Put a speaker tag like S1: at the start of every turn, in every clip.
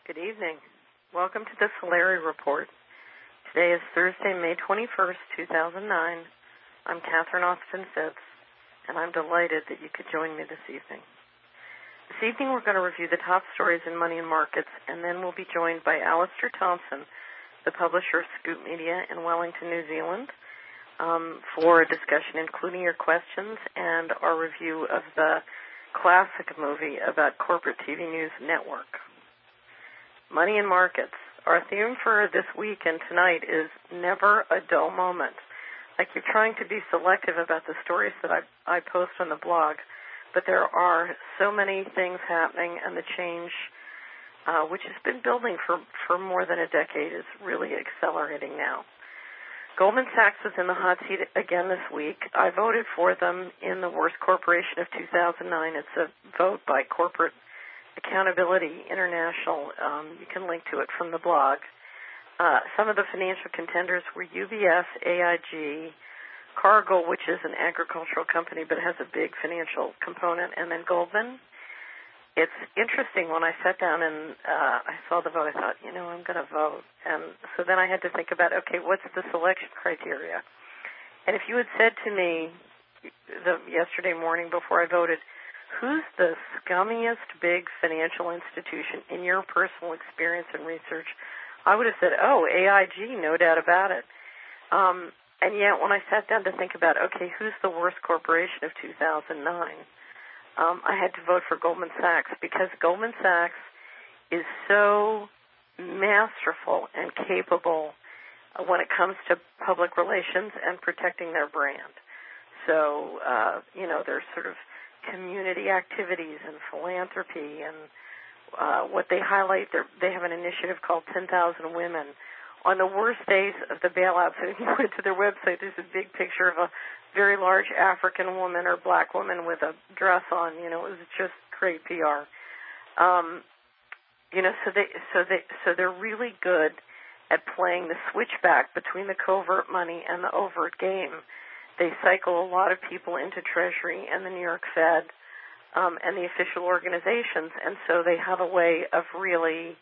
S1: Good evening. Welcome to the Solari Report. Today is Thursday, May 21st, 2009. I'm Catherine Austin Phipps, and I'm delighted that you could join me this evening. This evening we're going to review the top stories in money and markets, and then we'll be joined by Alistair Thompson, the publisher of Scoop Media in Wellington, New Zealand, for a discussion including your questions and our review of the classic movie about corporate TV news network. Money and markets. Our theme for this week and tonight is never a dull moment. Like you're trying to be selective about the stories that I post on the blog, but there are so many things happening, and the change, which has been building for more than a decade, is really accelerating now. Goldman Sachs was in the hot seat again this week. I voted for them in the worst corporation of 2009. It's a vote by Corporate Accountability International. You can link to it from the blog. Some of the financial contenders were UBS, AIG, Cargill, which is an agricultural company but has a big financial component, and then Goldman. It's interesting, when I sat down and I saw the vote, I thought, I'm going to vote. And so then I had to think about, okay, what's the selection criteria? And if you had said to me yesterday morning before I voted, who's the scummiest big financial institution in your personal experience and research, I would have said, AIG, no doubt about it. And yet when I sat down to think about, okay, who's the worst corporation of 2009, I had to vote for Goldman Sachs, because Goldman Sachs is so masterful and capable when it comes to public relations and protecting their brand. So, there's sort of community activities and philanthropy, and what they highlight, they have an initiative called 10,000 Women. On the worst days of the bailouts, if you went to their website, there's a big picture of a very large African woman or black woman with a dress on. It was just great PR. So they're really good at playing the switchback between the covert money and the overt game. They cycle a lot of people into Treasury and the New York Fed and the official organizations, and so they have a way of really,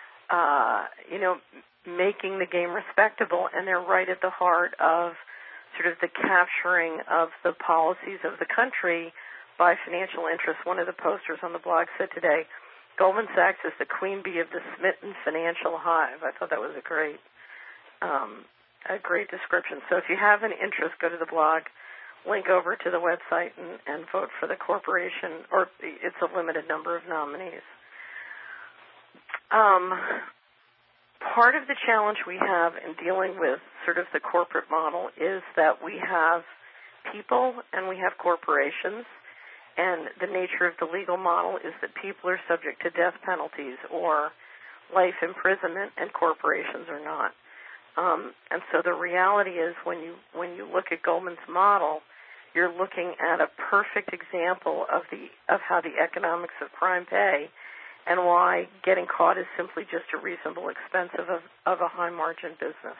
S1: making the game respectable, and they're right at the heart of sort of the capturing of the policies of the country by financial interests. One of the posters on the blog said today, Goldman Sachs is the queen bee of the smitten financial hive. I thought that was a great description. So if you have an interest, go to the blog, link over to the website, and vote for the corporation, or it's a limited number of nominees. Part of the challenge we have in dealing with sort of the corporate model is that we have people and we have corporations, and the nature of the legal model is that people are subject to death penalties or life imprisonment, and corporations are not. And so the reality is, when you look at Goldman's model, you're looking at a perfect example of how the economics of crime pay, and why getting caught is simply just a reasonable expense of a high-margin business.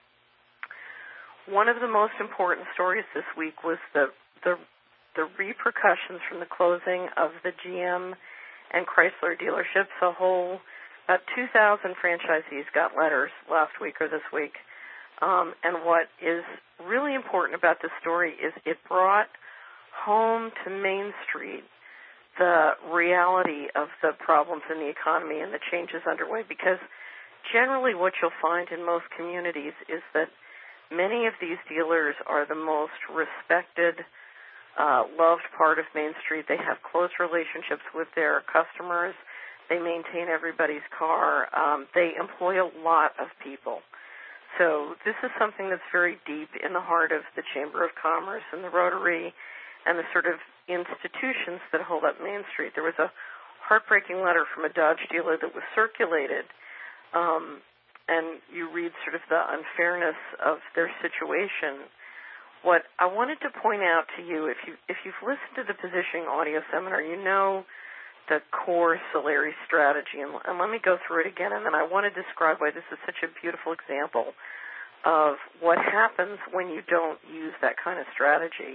S1: One of the most important stories this week was the repercussions from the closing of the GM and Chrysler dealerships. About 2,000 franchisees got letters last week or this week. And what is really important about this story is it brought home to Main Street the reality of the problems in the economy and the changes underway, because generally what you'll find in most communities is that many of these dealers are the most respected, loved part of Main Street. They have close relationships with their customers. They maintain everybody's car. They employ a lot of people. So this is something that's very deep in the heart of the Chamber of Commerce and the Rotary and the sort of institutions that hold up Main Street. There was a heartbreaking letter from a Dodge dealer that was circulated, and you read sort of the unfairness of their situation. What I wanted to point out to you, if you've listened to the positioning audio seminar, you know the core Solari strategy, and let me go through it again, and then I want to describe why this is such a beautiful example of what happens when you don't use that kind of strategy.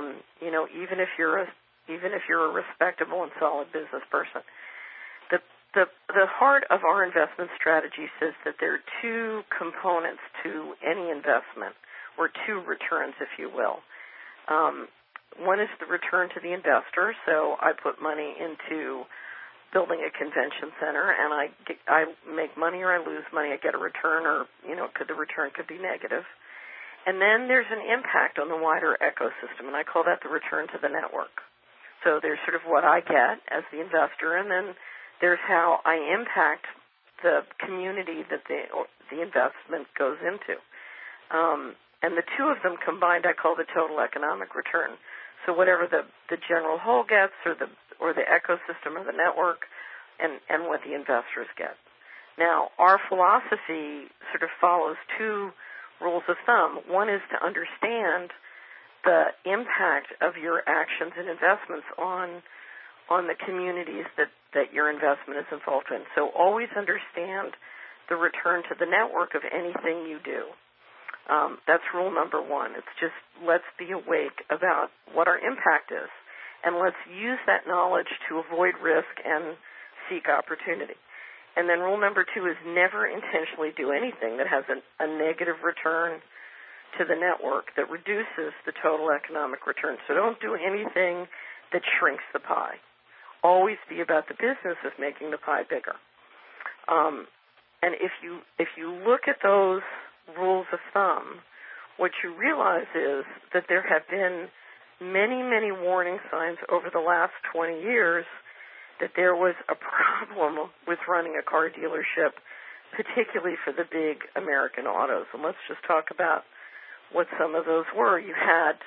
S1: Even if you're a respectable and solid business person, the the heart of our investment strategy says that there are two components to any investment, or two returns, if you will. One is the return to the investor. So I put money into building a convention center, and I make money or I lose money. I get a return, or the return could be negative. And then there's an impact on the wider ecosystem, and I call that the return to the network. So there's sort of what I get as the investor, and then there's how I impact the community that the investment goes into. And the two of them combined I call the total economic return. So whatever the general whole gets, or the ecosystem or the network, and what the investors get. Now, our philosophy sort of follows two rules of thumb. One is to understand the impact of your actions and investments on the communities that your investment is involved in. So always understand the return to the network of anything you do. That's rule number one. It's just let's be awake about what our impact is, and let's use that knowledge to avoid risk and seek opportunity. And then rule number two is never intentionally do anything that has a negative return to the network that reduces the total economic return. So don't do anything that shrinks the pie. Always be about the business of making the pie bigger. And if you look at those rules of thumb, what you realize is that there have been many, many warning signs over the last 20 years that there was a problem with running a car dealership, particularly for the big American autos. And let's just talk about what some of those were. You had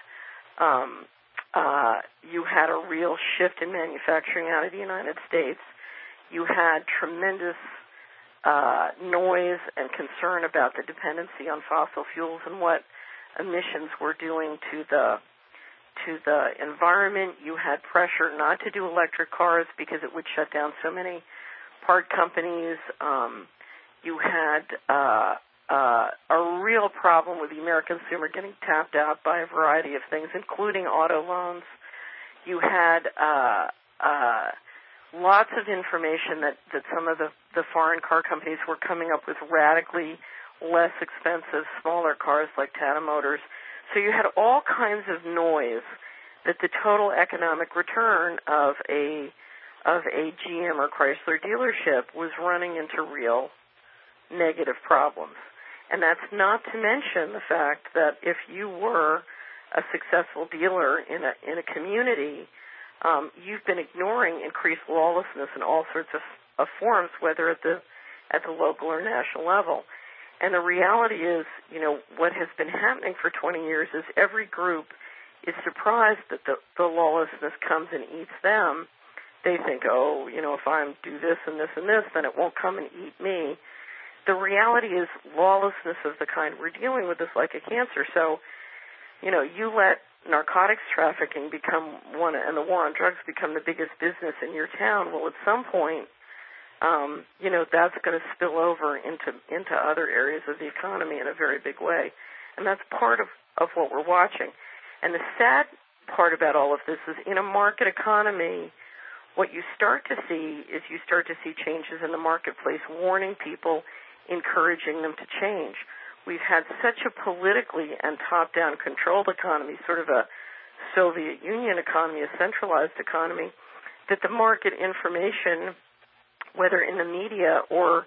S1: a real shift in manufacturing out of the United States. You had tremendous noise and concern about the dependency on fossil fuels and what emissions were doing to the environment. You had pressure not to do electric cars because it would shut down so many part companies. You had a real problem with the American consumer getting tapped out by a variety of things, including auto loans. You had lots of information that some of the foreign car companies were coming up with radically less expensive, smaller cars like Tata Motors. So you had all kinds of noise that the total economic return of a GM or Chrysler dealership was running into real negative problems. And that's not to mention the fact that if you were a successful dealer in a community, you've been ignoring increased lawlessness in all sorts of forms, whether at the local or national level. And the reality is, what has been happening for 20 years is every group is surprised that the lawlessness comes and eats them. They think, if I do this and this and this, then it won't come and eat me. The reality is lawlessness of the kind we're dealing with is like a cancer. So, you let narcotics trafficking become and the war on drugs become the biggest business in your town. Well, at some point, that's going to spill over into other areas of the economy in a very big way. And that's part of what we're watching. And the sad part about all of this is in a market economy, what you start to see is changes in the marketplace, warning people, encouraging them to change. We've had such a politically and top-down controlled economy, sort of a Soviet Union economy, a centralized economy, that the market information, whether in the media or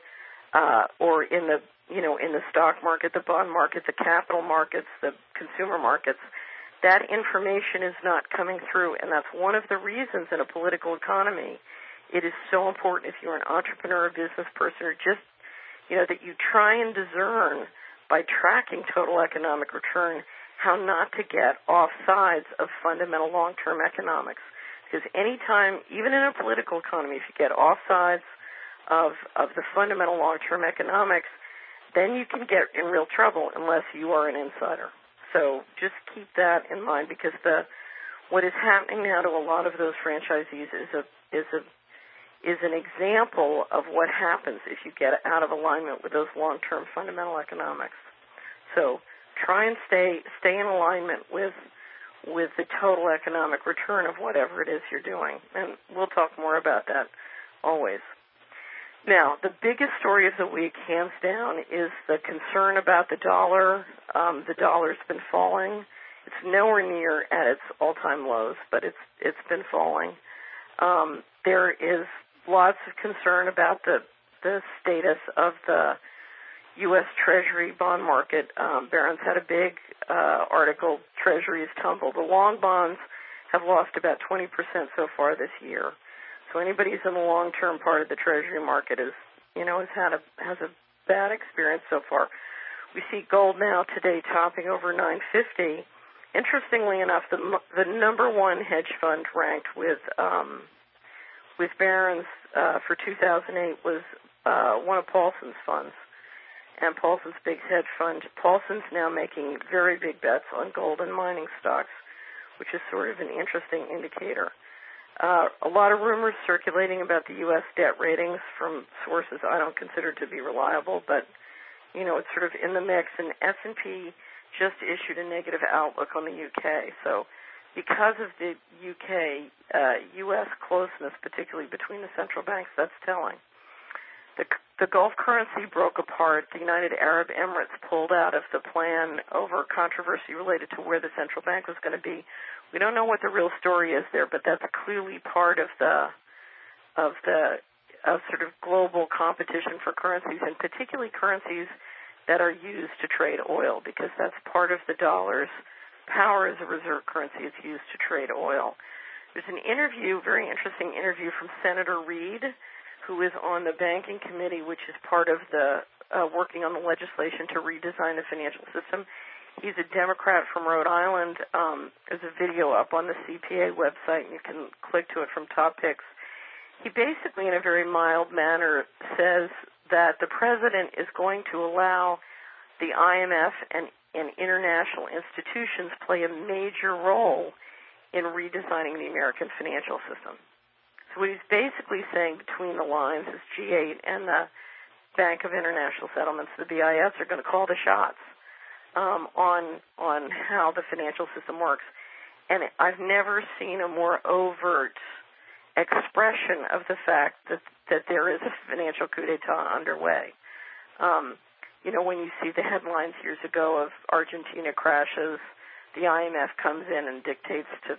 S1: in the stock market, the bond market, the capital markets, the consumer markets, that information is not coming through. And that's one of the reasons in a political economy it is so important if you're an entrepreneur, a business person, or just, that you try and discern by tracking total economic return how not to get off sides of fundamental long-term economics. Because anytime, even in a political economy, if you get off sides of the fundamental long-term economics, then you can get in real trouble unless you are an insider. So just keep that in mind, because what is happening now to a lot of those franchisees is an example of what happens if you get out of alignment with those long-term fundamental economics. So try and stay in alignment with the total economic return of whatever it is you're doing. And we'll talk more about that always. Now, the biggest story of the week, hands down, is the concern about the dollar. The dollar's been falling. It's nowhere near at its all-time lows, but it's been falling. There is lots of concern about the status of the U.S. Treasury bond market. Barron's had a big article, Treasuries tumble. The long bonds have lost about 20% so far this year. So anybody who's in the long-term part of the Treasury market has a bad experience so far. We see gold now today topping over $950. Interestingly enough, the number one hedge fund ranked with Barron's for 2008 was one of Paulson's funds, and Paulson's big hedge fund. Paulson's now making very big bets on gold and mining stocks, which is sort of an interesting indicator. A lot of rumors circulating about the U.S. debt ratings from sources I don't consider to be reliable, but, it's sort of in the mix. And S&P just issued a negative outlook on the U.K. So because of the U.S. closeness, particularly between the central banks, that's telling. The Gulf currency broke apart. The United Arab Emirates pulled out of the plan over controversy related to where the central bank was going to be. We don't know what the real story is there, but that's clearly part of sort of global competition for currencies, and particularly currencies that are used to trade oil, because that's part of the dollar's power as a reserve currency. It's used to trade oil. There's an interview, very interesting interview from Senator Reid, who is on the banking committee, which is part of the working on the legislation to redesign the financial system. He's a Democrat from Rhode Island. There's a video up on the CPA website, and you can click to it from Top Picks. He basically, in a very mild manner, says that the president is going to allow the IMF and international institutions play a major role in redesigning the American financial system. So what he's basically saying between the lines is G8 and the Bank of International Settlements, the BIS, are going to call the shots on how the financial system works. And I've never seen a more overt expression of the fact that there is a financial coup d'etat underway. When you see the headlines years ago of Argentina crashes, the IMF comes in and dictates to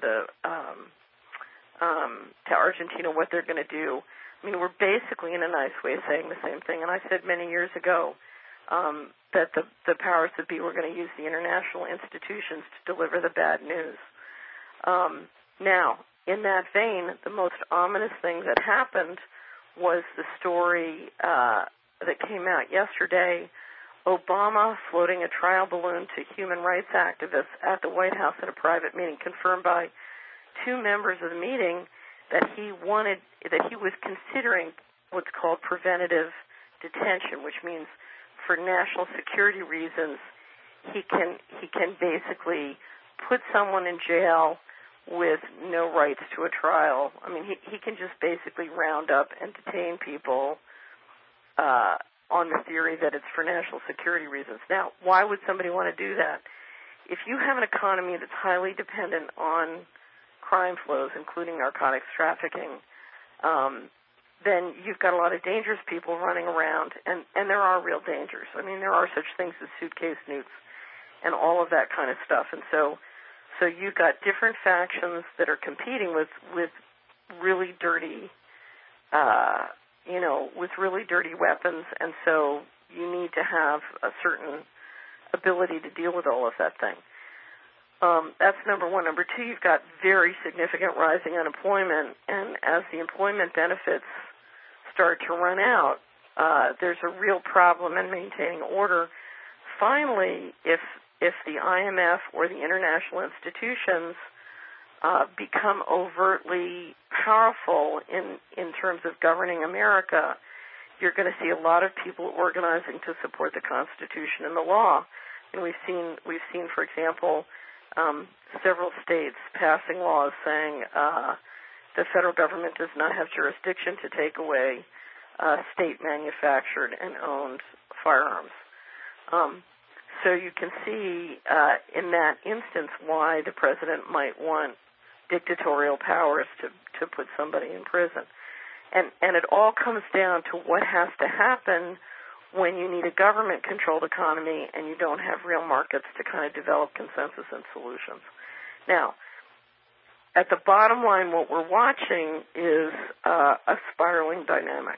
S1: Argentina what they're going to do. I mean, we're basically, in a nice way, saying the same thing. And I said many years ago that the powers that be were going to use the international institutions to deliver the bad news. Now, in that vein, the most ominous thing that happened was the story that came out yesterday, Obama floating a trial balloon to human rights activists at the White House at a private meeting, confirmed by two members of the meeting that he was considering what's called preventative detention, which means for national security reasons, he can basically put someone in jail with no rights to a trial. I mean, he can just basically round up and detain people on the theory that it's for national security reasons. Now, why would somebody want to do that? If you have an economy that's highly dependent on crime flows, including narcotics trafficking, then you've got a lot of dangerous people running around, and there are real dangers. I mean, there are such things as suitcase newts and all of that kind of stuff. And so you've got different factions that are competing with really dirty, with really dirty weapons, and so you need to have a certain ability to deal with all of that thing. That's number one. Number two, you've got very significant rising unemployment, and as the employment benefits start to run out, there's a real problem in maintaining order. Finally, if the IMF or the international institutions become overtly powerful in terms of governing America, you're going to see a lot of people organizing to support the Constitution and the law. And we've seen, for example, several states passing laws saying the federal government does not have jurisdiction to take away state-manufactured and owned firearms. So you can see in that instance why the president might want dictatorial powers to put somebody in prison. And it all comes down to what has to happen when you need a government-controlled economy and you don't have real markets to kind of develop consensus and solutions. Now, at the bottom line, what we're watching is a spiraling dynamic.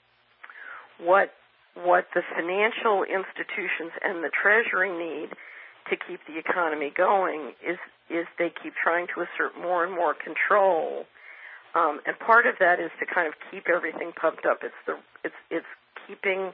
S1: What the financial institutions and the Treasury need to keep the economy going is they keep trying to assert more and more control, and part of that is to kind of keep everything pumped up. It's keeping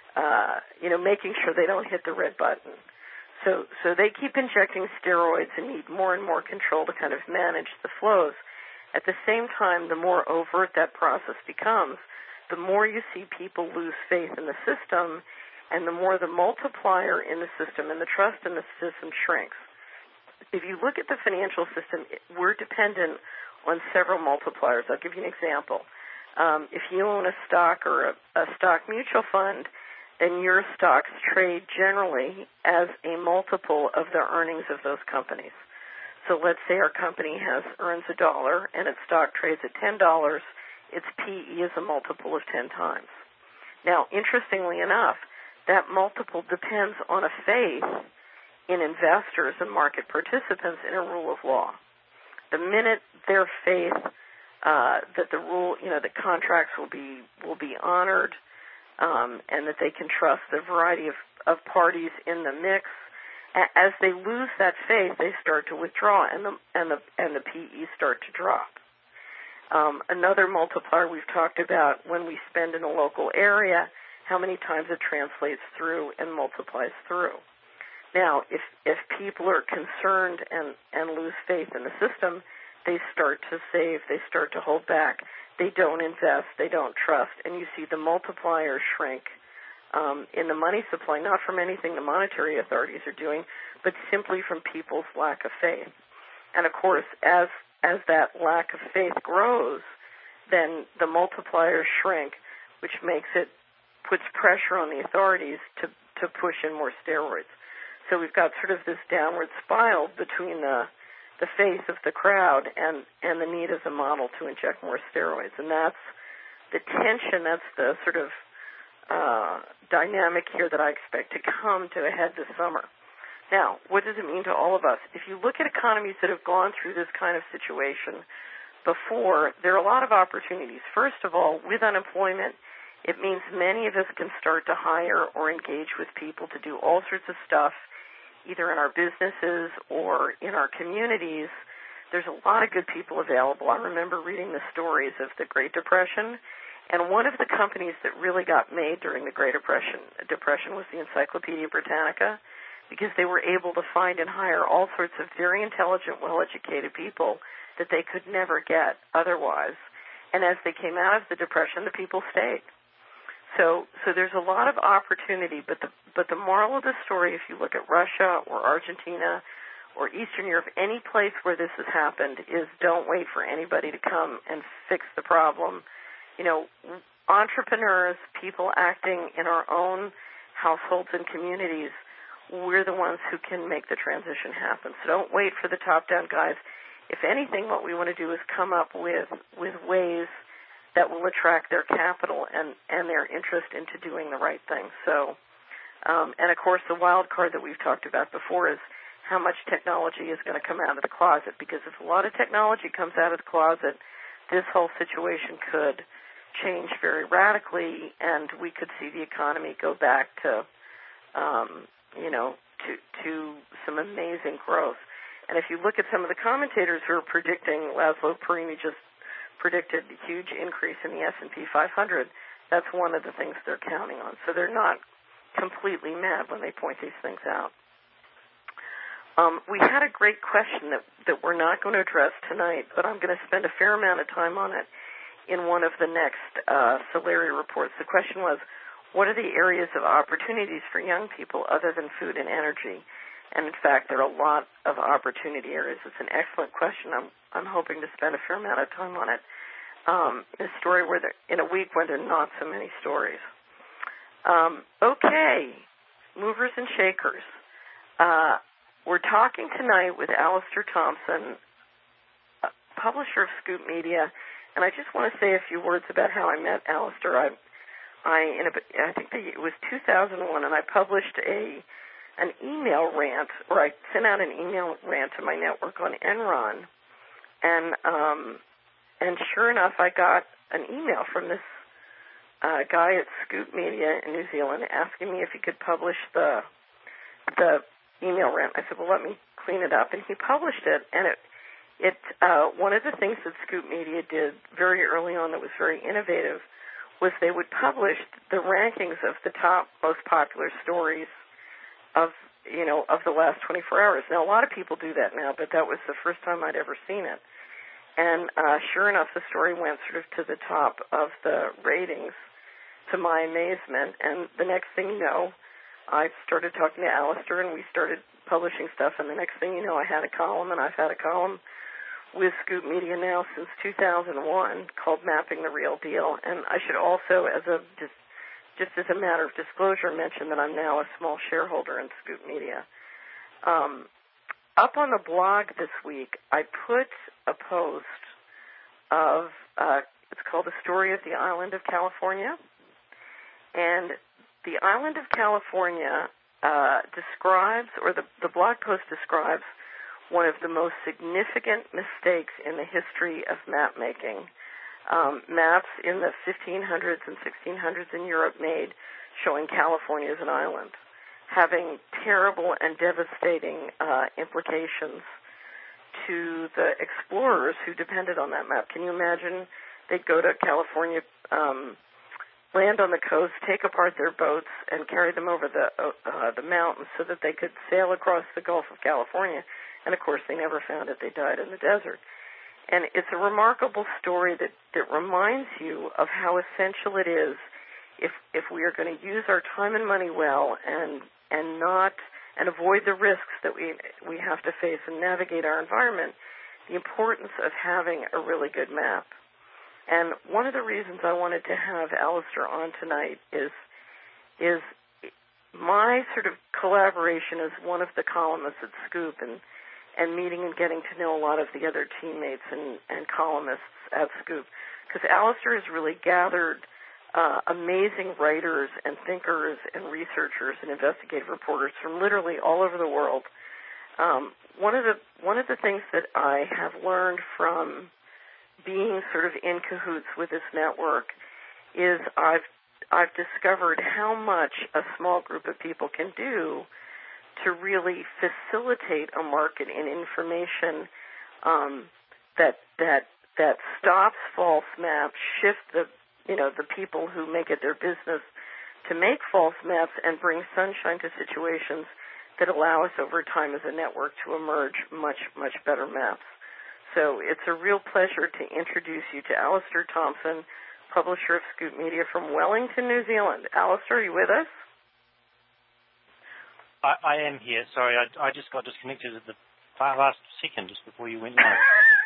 S1: making sure they don't hit the red button. So they keep injecting steroids and need more and more control to kind of manage the flows. At the same time, the more overt that process becomes, the more you see people lose faith in the system, and the more the multiplier in the system and the trust in the system shrinks. If you look at the financial system, we're dependent on several multipliers. I'll give you an example. If you own a stock or a stock mutual fund, then your stocks trade generally as a multiple of the earnings of those companies. So let's say our company earns $1 and its stock trades at $10. Its PE is a multiple of 10 times. Now, interestingly enough, that multiple depends on a faith in investors and market participants in a rule of law. The minute their faith that the rule, the contracts will be honored, and that they can trust the variety of parties in the mix, as they lose that faith, they start to withdraw, and the PE start to drop. Another multiplier we've talked about when we spend in a local area, how many times it translates through and multiplies through. Now, if people are concerned and lose faith in the system, they start to save, they start to hold back, they don't invest, they don't trust, and you see the multiplier shrink in the money supply, not from anything the monetary authorities are doing, but simply from people's lack of faith. And of course, as that lack of faith grows, then the multipliers shrink, which puts pressure on the authorities to push in more steroids. So we've got sort of this downward spiral between the faith of the crowd and the need as a model to inject more steroids. And that's the tension, that's the sort of dynamic here that I expect to come to a head this summer. Now, what does it mean to all of us? If you look at economies that have gone through this kind of situation before, there are a lot of opportunities. First of all, with unemployment, it means many of us can start to hire or engage with people to do all sorts of stuff, either in our businesses or in our communities. There's a lot of good people available. I remember reading the stories of the Great Depression, and one of the companies that really got made during the Great Depression was the Encyclopedia Britannica, because they were able to find and hire all sorts of very intelligent, well-educated people that they could never get otherwise. And as they came out of the Depression, the people stayed. So there's a lot of opportunity, but the moral of the story, if you look at Russia or Argentina or Eastern Europe, any place where this has happened, is don't wait for anybody to come and fix the problem. Entrepreneurs, people acting in our own households and communities, we're the ones who can make the transition happen. So don't wait for the top-down guys. If anything, what we want to do is come up with ways that will attract their capital and their interest into doing the right thing. So, and of course, the wild card that we've talked about before is how much technology is going to come out of the closet, because if a lot of technology comes out of the closet, this whole situation could change very radically, and we could see the economy go back to some amazing growth. And if you look at some of the commentators who are predicting, Laszlo Perini just predicted a huge increase in the S&P 500, that's one of the things they're counting on. So they're not completely mad when they point these things out. We had a great question that we're not going to address tonight, but I'm going to spend a fair amount of time on it in one of the next Solari reports. The question was, what are the areas of opportunities for young people other than food and energy? And in fact, there are a lot of opportunity areas. It's an excellent question. I'm hoping to spend a fair amount of time on it. A story in a week when there are not so many stories. Okay, movers and shakers. We're talking tonight with Alistair Thompson, publisher of Scoop Media And I just want to say a few words about how I met Alistair. I think it was 2001, and I published an email rant, or I sent out an email rant to my network on Enron, and sure enough, I got an email from this guy at Scoop Media in New Zealand asking me if he could publish the email rant. I said, well, let me clean it up, and he published it, and one of the things that Scoop Media did very early on that was very innovative was they would publish the rankings of the top most popular stories of the last 24 hours. Now, a lot of people do that now, but that was the first time I'd ever seen it. And sure enough, the story went sort of to the top of the ratings, to my amazement. And the next thing you know, I started talking to Alistair, and we started publishing stuff. And the next thing you know, I had a column, and I've had a column with Scoop Media now since 2001 called Mapping the Real Deal. And I should also, just as a matter of disclosure, mention that I'm now a small shareholder in Scoop Media. Up on the blog this week, I put a post of, it's called The Story of the Island of California. And the island of California describes, or the blog post describes, one of the most significant mistakes in the history of map making. Maps in the 1500s and 1600s in Europe made showing California as an island, having terrible and devastating implications to the explorers who depended on that map. Can you imagine they'd go to California, land on the coast, take apart their boats, and carry them over the mountains so that they could sail across the Gulf of California? And, of course, they never found it. They died in the desert. And it's a remarkable story that reminds you of how essential it is if we are going to use our time and money well and avoid the risks that we have to face and navigate our environment, the importance of having a really good map. And one of the reasons I wanted to have Alistair on tonight is my sort of collaboration as one of the columnists at Scoop and meeting and getting to know a lot of the other teammates and columnists at Scoop, because Alistair has really gathered amazing writers and thinkers and researchers and investigative reporters from literally all over the world. One of the things that I have learned from being sort of in cahoots with this network is I've discovered how much a small group of people can do to really facilitate a market in information that stops false maps, shift the people who make it their business to make false maps, and bring sunshine to situations that allow us over time as a network to emerge much, much better maps. So it's a real pleasure to introduce you to Alistair Thompson, publisher of Scoop Media from Wellington, New Zealand. Alistair, are you with us?
S2: I am here. Sorry, I just got disconnected at the last second, just before you went live.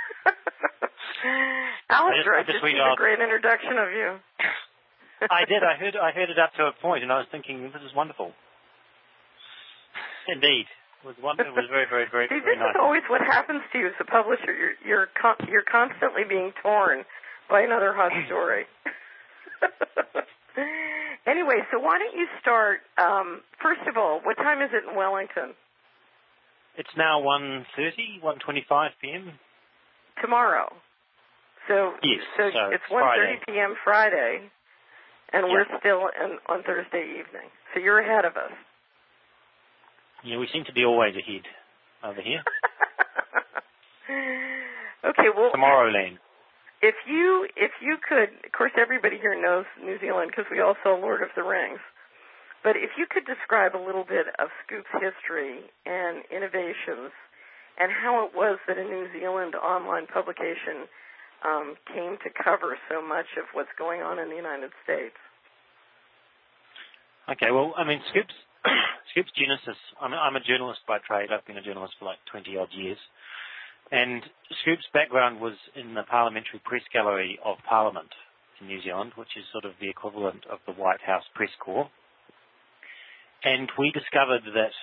S1: Alistair, I just did a great introduction of you.
S2: I did. I heard it up to a point, and I was thinking, this is wonderful. Indeed, it was very, very, very.
S1: See,
S2: very
S1: this
S2: nice.
S1: is always what happens to you as a publisher. You're constantly being torn by another hot story. Anyway, so why don't you start, first of all, what time is it in Wellington?
S2: It's now 1:25 p.m.
S1: Tomorrow. So,
S2: yes,
S1: so it's 1:30 p.m. Friday, and we're still on Thursday evening. So you're ahead of us.
S2: Yeah, we seem to be always ahead over here.
S1: Okay, well...
S2: Tomorrowland.
S1: If you could, of course everybody here knows New Zealand because we all saw Lord of the Rings, but if you could describe a little bit of Scoop's history and innovations and how it was that a New Zealand online publication came to cover so much of what's going on in the United States.
S2: Okay, well, I mean, Scoop's genesis, I'm a journalist by trade. I've been a journalist for like 20-odd years. And Scoop's background was in the Parliamentary Press Gallery of Parliament in New Zealand, which is sort of the equivalent of the White House Press Corps. And we discovered that,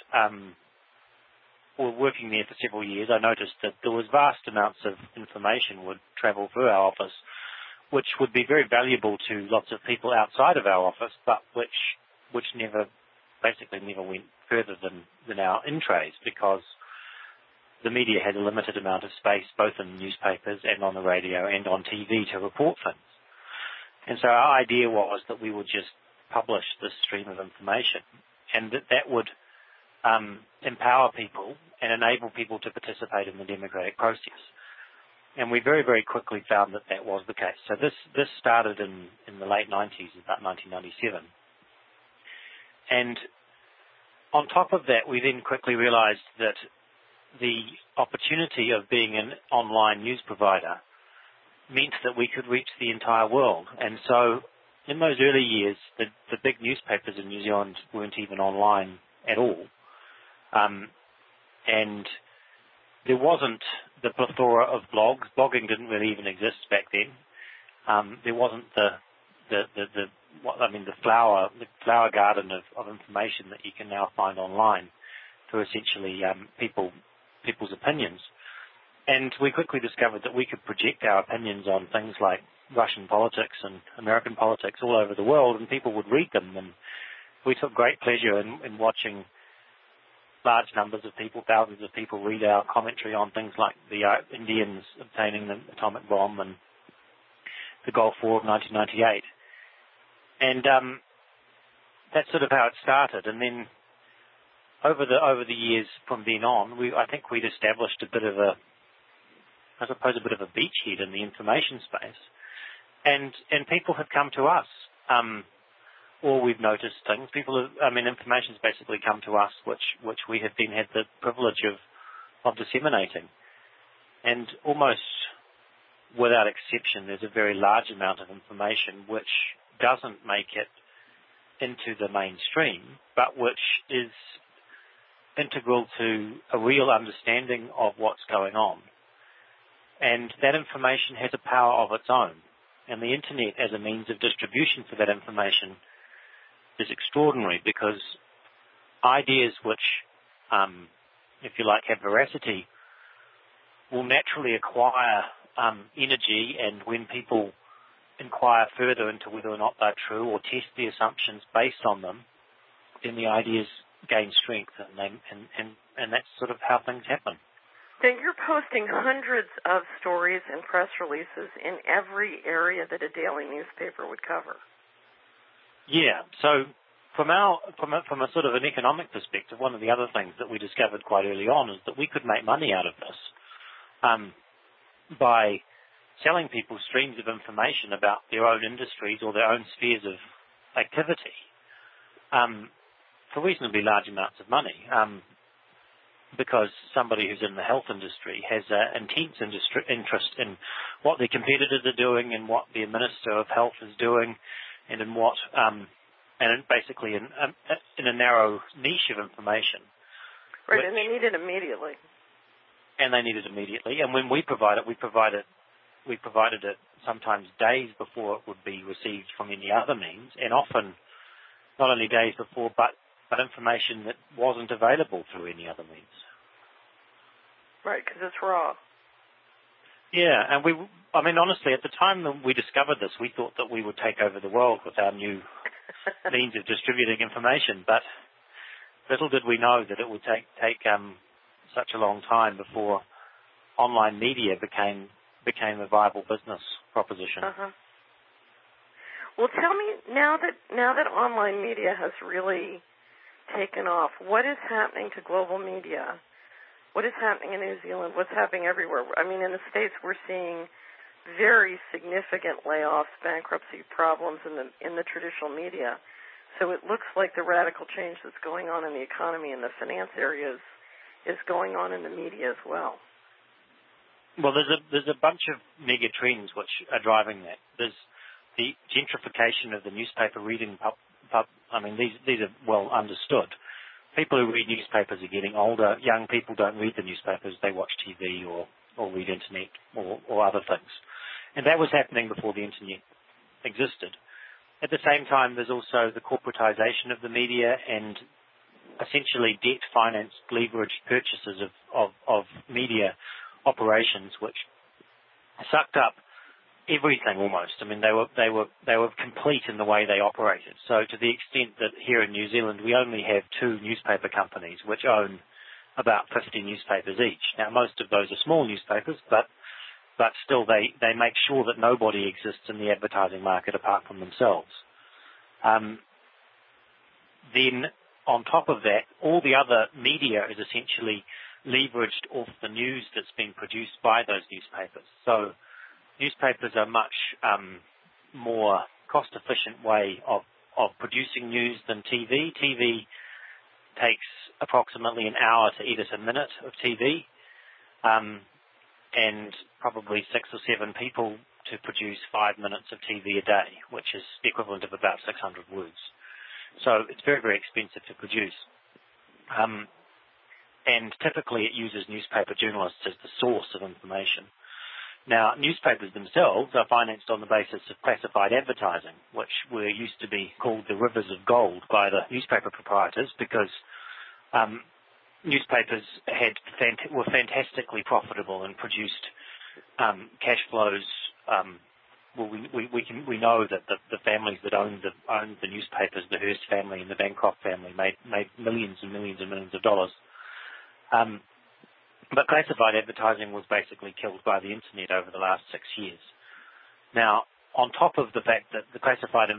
S2: working there for several years, I noticed that there was vast amounts of information would travel through our office which would be very valuable to lots of people outside of our office, but which basically never went further than our in-trays, because the media had a limited amount of space, both in newspapers and on the radio and on TV, to report things. And so our idea was that we would just publish this stream of information, and that would empower people and enable people to participate in the democratic process. And we very, very quickly found that was the case. So this started in the late 90s, about 1997. And on top of that, we then quickly realized that the opportunity of being an online news provider meant that we could reach the entire world. And so in those early years, the big newspapers in New Zealand weren't even online at all. And there wasn't the plethora of blogs. Blogging didn't really even exist back then. There wasn't the flower garden of information that you can now find online through essentially people's opinions. And we quickly discovered that we could project our opinions on things like Russian politics and American politics all over the world, and people would read them. And we took great pleasure in watching large numbers of people, thousands of people, read our commentary on things like the Indians obtaining the atomic bomb and the Gulf War of 1998. And that's sort of how it started. And then over the years from then on, I think we'd established a bit of a beachhead in the information space, and people have come to us, or we've noticed things. Information's basically come to us, which we have then had the privilege of disseminating, and almost without exception, there's a very large amount of information which doesn't make it into the mainstream, but which is integral to a real understanding of what's going on. And that information has a power of its own. And the internet as a means of distribution for that information is extraordinary, because ideas which, if you like, have veracity will naturally acquire energy, and when people inquire further into whether or not they're true or test the assumptions based on them, then the ideas gain strength, and that's sort of how things happen.
S1: Then you're posting hundreds of stories and press releases in every area that a daily newspaper would cover.
S2: Yeah. So from a sort of an economic perspective, one of the other things that we discovered quite early on is that we could make money out of this by selling people streams of information about their own industries or their own spheres of activity for reasonably large amounts of money. Because somebody who's in the health industry has an intense interest in what their competitors are doing and what their Minister of Health is doing, and in what, basically in a narrow niche of information.
S1: Right, and they need it immediately.
S2: And they need it immediately. And when we provided it sometimes days before it would be received from any other means, and often not only days before, but information that wasn't available through any other means.
S1: Right, because it's raw.
S2: Yeah, and honestly, at the time that we discovered this, we thought that we would take over the world with our new means of distributing information, but little did we know that it would take such a long time before online media became a viable business proposition.
S1: Uh-huh. Well, tell me, now that online media has really taken off, what is happening to global media? What is happening in New Zealand? What's happening everywhere? In the States, we're seeing very significant layoffs, bankruptcy problems in the traditional media. So it looks like the radical change that's going on in the economy and the finance areas is going on in the media as well.
S2: Well, there's a bunch of mega trends which are driving that. There's the gentrification of the newspaper reading these are well understood. People who read newspapers are getting older. Young people don't read the newspapers. They watch TV or read internet or other things. And that was happening before the internet existed. At the same time, there's also the corporatization of the media and essentially debt-financed leveraged purchases of media operations, which sucked up everything almost. I mean, they were complete in the way they operated. So to the extent that here in New Zealand we only have 2 newspaper companies which own about 50 newspapers each. Now most of those are small newspapers, but still they make sure that nobody exists in the advertising market apart from themselves. Then on top of that, all the other media is essentially leveraged off the news that's been produced by those newspapers. So newspapers are much more cost-efficient way of producing news than TV. TV takes approximately an hour to edit a minute of TV, and probably 6 or 7 people to produce 5 minutes of TV a day, which is the equivalent of about 600 words. So it's very, very expensive to produce. And typically it uses newspaper journalists as the source of information. Now, newspapers themselves are financed on the basis of classified advertising, which were used to be called the rivers of gold by the newspaper proprietors because newspapers were fantastically profitable and produced cash flows. We know that the families that owned the newspapers, the Hearst family and the Bancroft family, made millions and millions and millions of dollars. But classified advertising was basically killed by the internet over the last 6 years. Now, on top of the fact that the classified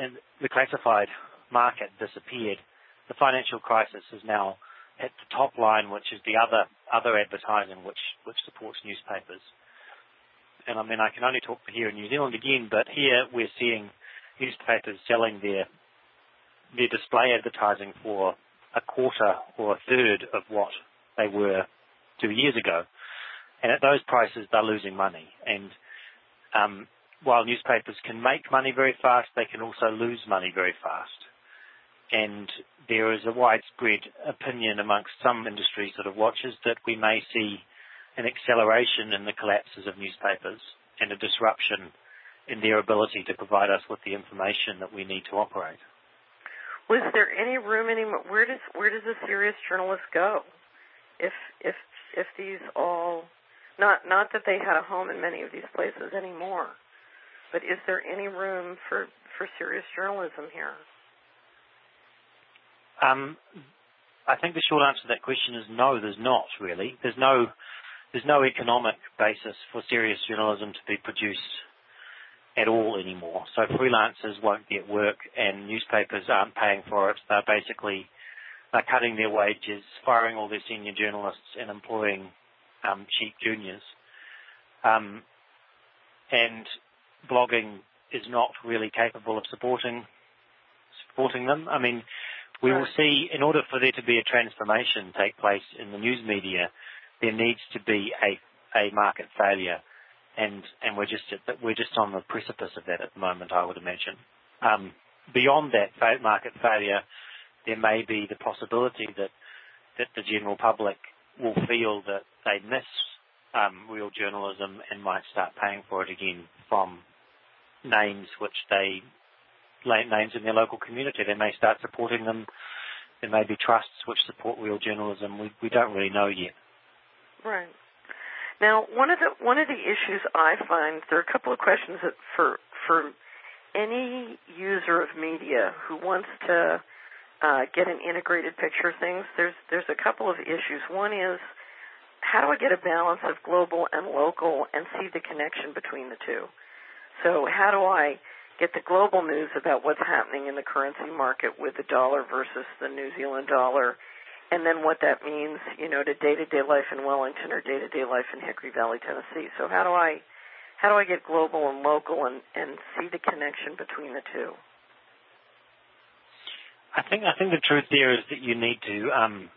S2: market disappeared, the financial crisis is now at the top line, which is the other advertising which supports newspapers. And I mean, I can only talk for here in New Zealand again, but here we're seeing newspapers selling their display advertising for a quarter or a third of what they were 2 years ago. And at those prices, they're losing money. And while newspapers can make money very fast, they can also lose money very fast. And there is a widespread opinion amongst some industry sort of watchers that we may see an acceleration in the collapses of newspapers and a disruption in their ability to provide us with the information that we need to operate.
S1: Was there any room anymore? Where does a serious journalist go? If these all, not that they had a home in many of these places anymore, but is there any room for serious journalism here?
S2: I think the short answer to that question is no, there's not really. There's no economic basis for serious journalism to be produced at all anymore. So freelancers won't get work and newspapers aren't paying for it. They're basically cutting their wages, firing all their senior journalists and employing cheap juniors. And blogging is not really capable of supporting them. I mean, we will see, in order for there to be a transformation take place in the news media, there needs to be a market failure, and we're just on the precipice of that at the moment, I would imagine. Beyond that market failure, there may be the possibility that the general public will feel that they miss real journalism and might start paying for it again from names names in their local community. They may start supporting them. There may be trusts which support real journalism. We don't really know yet.
S1: Right. Now, one of the issues I find, there are a couple of questions that for any user of media who wants to get an integrated picture of things, there's a couple of issues. One is, how do I get a balance of global and local and see the connection between the two? So how do I get the global news about what's happening in the currency market with the dollar versus the New Zealand dollar, and then what that means, to day-to-day life in Wellington or day-to-day life in Hickory Valley, Tennessee. So how do I get global and local and see the connection between the two?
S2: I think the truth there is that you need to,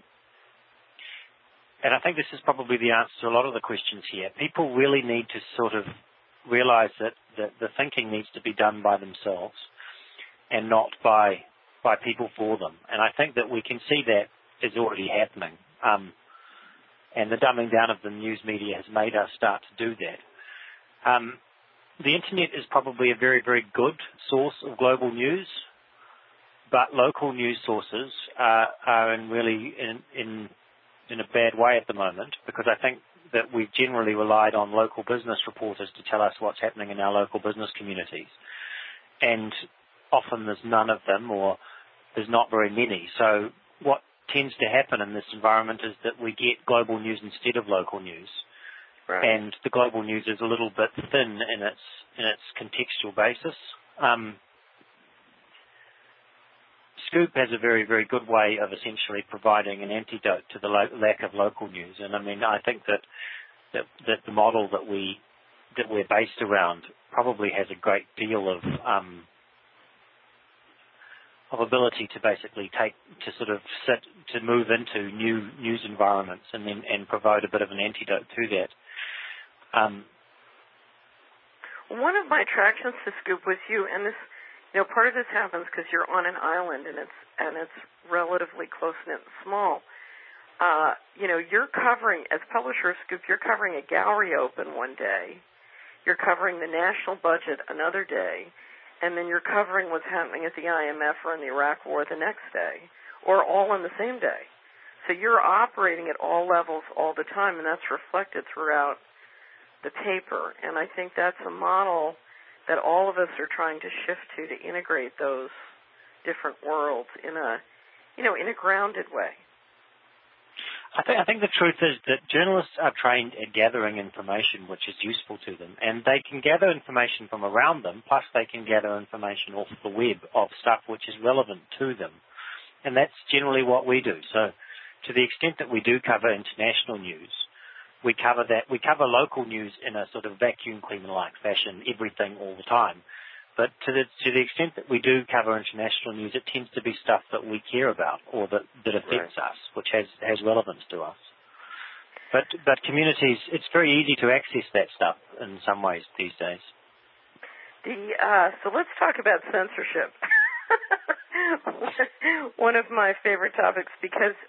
S2: and I think this is probably the answer to a lot of the questions here. People really need to sort of realize that the thinking needs to be done by themselves and not by people for them. And I think that we can see that is already happening. And the dumbing down of the news media has made us start to do that. The internet is probably a very, very good source of global news, but local news sources are in a bad way at the moment, because I think that we've generally relied on local business reporters to tell us what's happening in our local business communities. And often there's none of them, or there's not very many. So what tends to happen in this environment is that we get global news instead of local news.
S1: Right.
S2: And the global news is a little bit thin in its contextual basis. Scoop has a very, very good way of essentially providing an antidote to the lack of local news. And I mean, I think that the model that we're based around probably has a great deal of ability to basically move into new news environments and provide a bit of an antidote to that.
S1: One of my attractions to Scoop was you, and this, part of this happens because you're on an island and it's relatively close-knit and small. You're covering, as publisher of Scoop, you're covering a gallery open one day, you're covering the national budget another day, and then you're covering what's happening at the IMF or in the Iraq War the next day, or all on the same day. So you're operating at all levels all the time, and that's reflected throughout the paper. And I think that's a model that all of us are trying to shift to integrate those different worlds in a grounded way.
S2: I think the truth is that journalists are trained at gathering information which is useful to them, and they can gather information from around them, plus they can gather information off the web of stuff which is relevant to them. And that's generally what we do. So to the extent that we do cover international news, we cover local news in a sort of vacuum cleaner-like fashion, everything all the time. But to the extent that we do cover international news, it tends to be stuff that we care about or that affects us, which has relevance to us. But communities, it's very easy to access that stuff in some ways these days.
S1: So let's talk about censorship. One of my favorite topics because,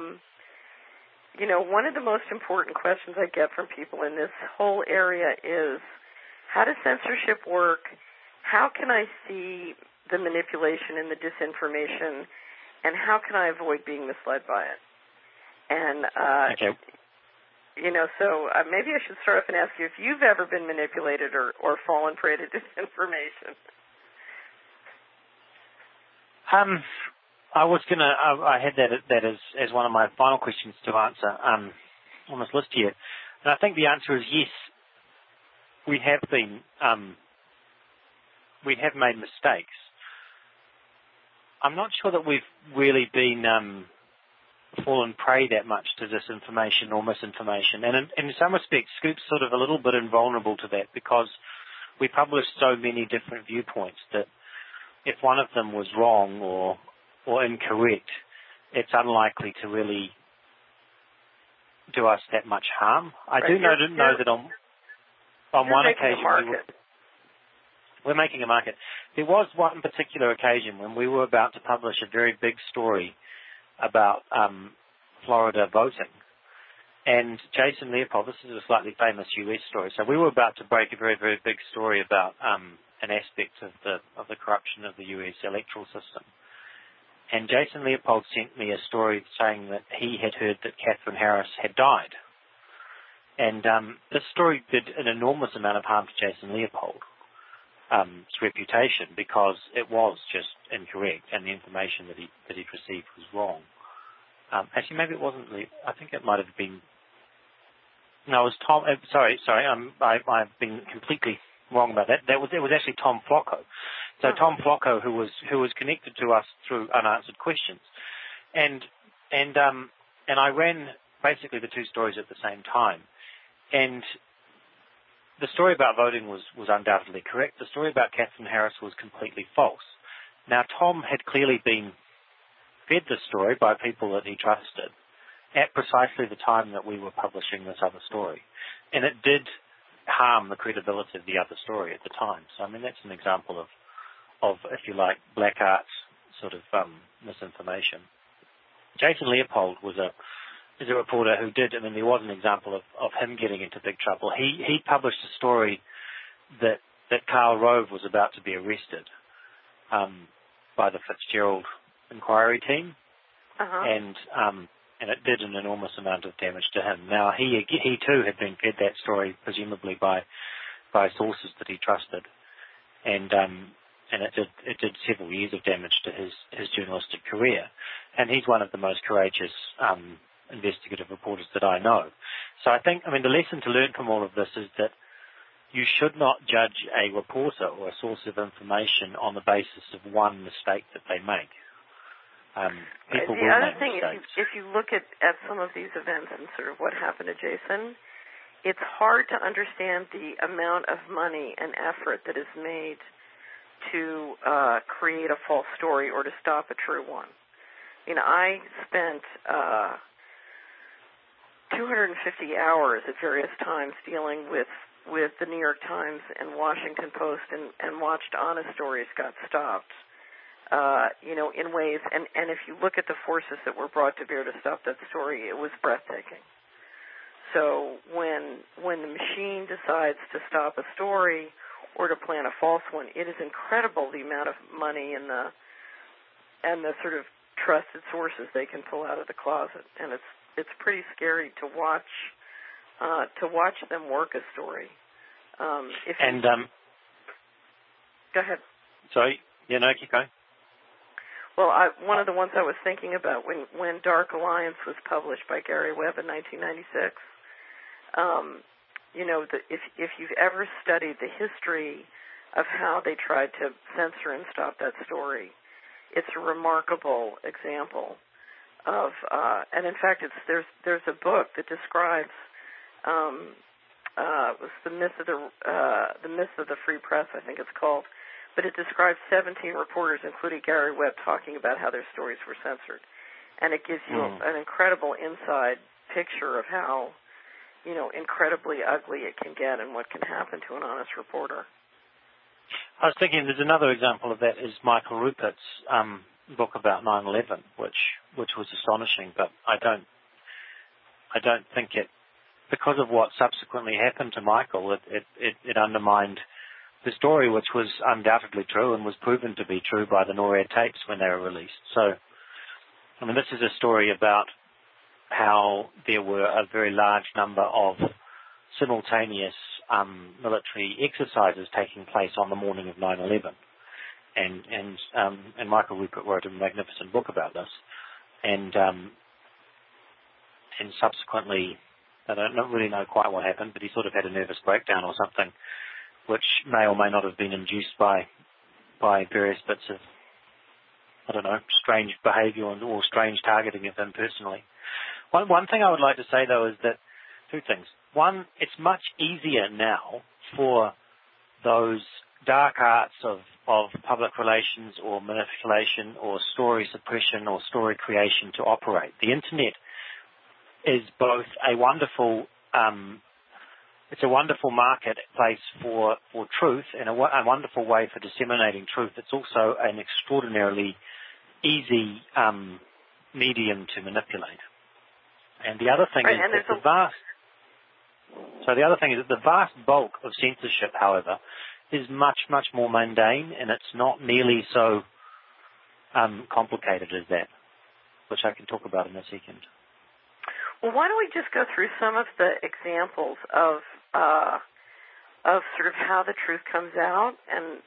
S1: one of the most important questions I get from people in this whole area is, how does censorship work? How can I see the manipulation and the disinformation, and how can I avoid being misled by it? And,
S2: okay.
S1: So maybe I should start off and ask you if you've ever been manipulated or fallen prey to disinformation.
S2: I had that as one of my final questions to answer on this list here. And I think the answer is yes. We have made mistakes. I'm not sure that we've really been fallen prey that much to disinformation or misinformation. And in some respects, Scoop's sort of a little bit invulnerable to that because we publish so many different viewpoints that if one of them was wrong or incorrect, it's unlikely to really do us that much harm. I do know that on one occasion we're making a market. There was one particular occasion when we were about to publish a very big story about Florida voting. And Jason Leopold, this is a slightly famous U.S. story, so we were about to break a very, very big story about an aspect of the corruption of the U.S. electoral system. And Jason Leopold sent me a story saying that he had heard that Katherine Harris had died. And this story did an enormous amount of harm to Jason Leopold's reputation because it was just incorrect and the information that he'd received was wrong. Actually, maybe it wasn't. I think it might have been. No, it was Tom. Sorry. I've been completely wrong about that. It was actually Tom Flocco. So Tom Flocco, who was connected to us through unanswered questions, and I ran basically the two stories at the same time, and the story about voting was undoubtedly correct. The story about Katherine Harris was completely false. Now, Tom had clearly been fed the story by people that he trusted at precisely the time that we were publishing this other story, and it did harm the credibility of the other story at the time. So, I mean, that's an example of if you like, black art sort of misinformation. Jason Leopold is a reporter who did, I mean, there was an example of him getting into big trouble. He published a story that Karl Rove was about to be arrested by the Fitzgerald inquiry team.
S1: Uh-huh.
S2: And and it did an enormous amount of damage to him. Now, he too had been fed that story, presumably by sources that he trusted, and it did several years of damage to his journalistic career. And he's one of the most courageous investigative reporters that I know. So I think, the lesson to learn from all of this is that you should not judge a reporter or a source of information on the basis of one mistake that they make. People
S1: the
S2: will
S1: other
S2: make
S1: thing,
S2: mistakes.
S1: if you look at some of these events and sort of what happened to Jason, it's hard to understand the amount of money and effort that is made to create a false story or to stop a true one. I spent 250 hours at various times dealing with the New York Times and Washington Post and watched honest stories got stopped, in ways. And if you look at the forces that were brought to bear to stop that story, it was breathtaking. So when the machine decides to stop a story or to plant a false one, it is incredible the amount of money and the sort of trusted sources they can pull out of the closet, and it's pretty scary to watch them work a story. Go ahead.
S2: Sorry, keep going.
S1: Well, one of the ones I was thinking about when Dark Alliance was published by Gary Webb in 1996. If you've ever studied the history of how they tried to censor and stop that story, it's a remarkable example of, and in fact, there's a book that describes it was the myth of the free press, I think it's called, but it describes 17 reporters, including Gary Webb, talking about how their stories were censored, and it gives you an incredible inside picture of how incredibly ugly it can get and what can happen to an honest reporter.
S2: I was thinking there's another example of that is Michael Rupert's book about 9/11, which was astonishing, but I don't think it, because of what subsequently happened to Michael, it undermined the story, which was undoubtedly true and was proven to be true by the NORAD tapes when they were released. So, this is a story about how there were a very large number of simultaneous military exercises taking place on the morning of 9/11, and Michael Rupert wrote a magnificent book about this, and subsequently, I don't really know quite what happened, but he sort of had a nervous breakdown or something, which may or may not have been induced by various bits of, strange behaviour or strange targeting of him personally. One thing I would like to say, though, is that two things. One, it's much easier now for those dark arts of public relations or manipulation or story suppression or story creation to operate. The Internet is both a wonderful marketplace for truth and a wonderful way for disseminating truth. It's also an extraordinarily easy medium to manipulate. And the other thing is that the vast bulk of censorship, however, is much, much more mundane, and it's not nearly so complicated as that, which I can talk about in a second.
S1: Well, why don't we just go through some of the examples of sort of how the truth comes out, and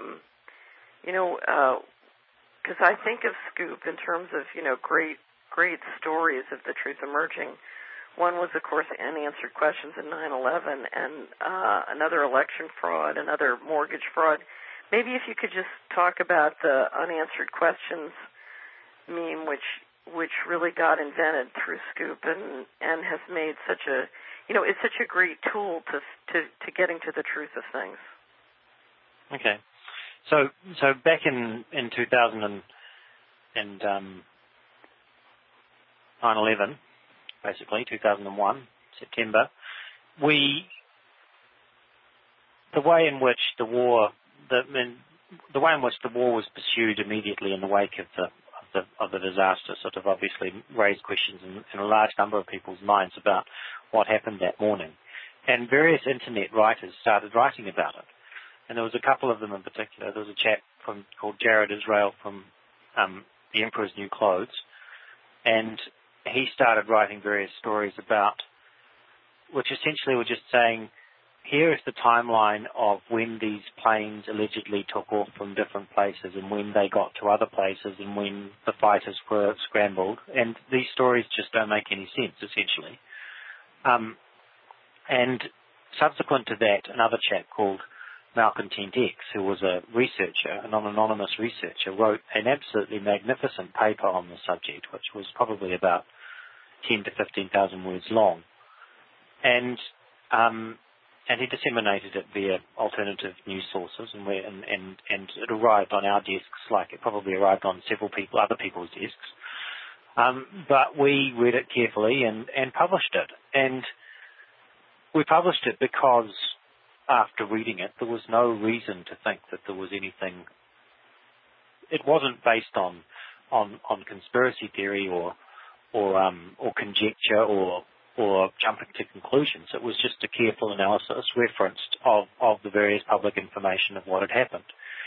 S1: because I think of Scoop in terms of great stories of the truth emerging. One was, of course, unanswered questions in 9/11, and another election fraud, another mortgage fraud. Maybe if you could just talk about the unanswered questions meme, which really got invented through Scoop and has made such a, it's such a great tool to getting to the truth of things.
S2: Okay. So back in 2000 and 9/11, basically 2001 September, the way in which the war was pursued immediately in the wake of the disaster sort of obviously raised questions in a large number of people's minds about what happened that morning, and various internet writers started writing about it. And there was a couple of them in particular. There was a chap called Jared Israel from The Emperor's New Clothes, and he started writing various stories which essentially were just saying, here is the timeline of when these planes allegedly took off from different places and when they got to other places and when the fighters were scrambled. And these stories just don't make any sense, essentially. And subsequent to that, another chap called Malcontent X, who was a researcher, an anonymous researcher, wrote an absolutely magnificent paper on the subject, which was probably about 10 to 15,000 words long. And he disseminated it via alternative news sources, and it arrived on our desks like it probably arrived on other people's desks. But we read it carefully and published it. And we published it because after reading it, there was no reason to think that there was anything. It wasn't based on conspiracy theory or conjecture or jumping to conclusions. It was just a careful analysis referenced of the various public information of what had happened.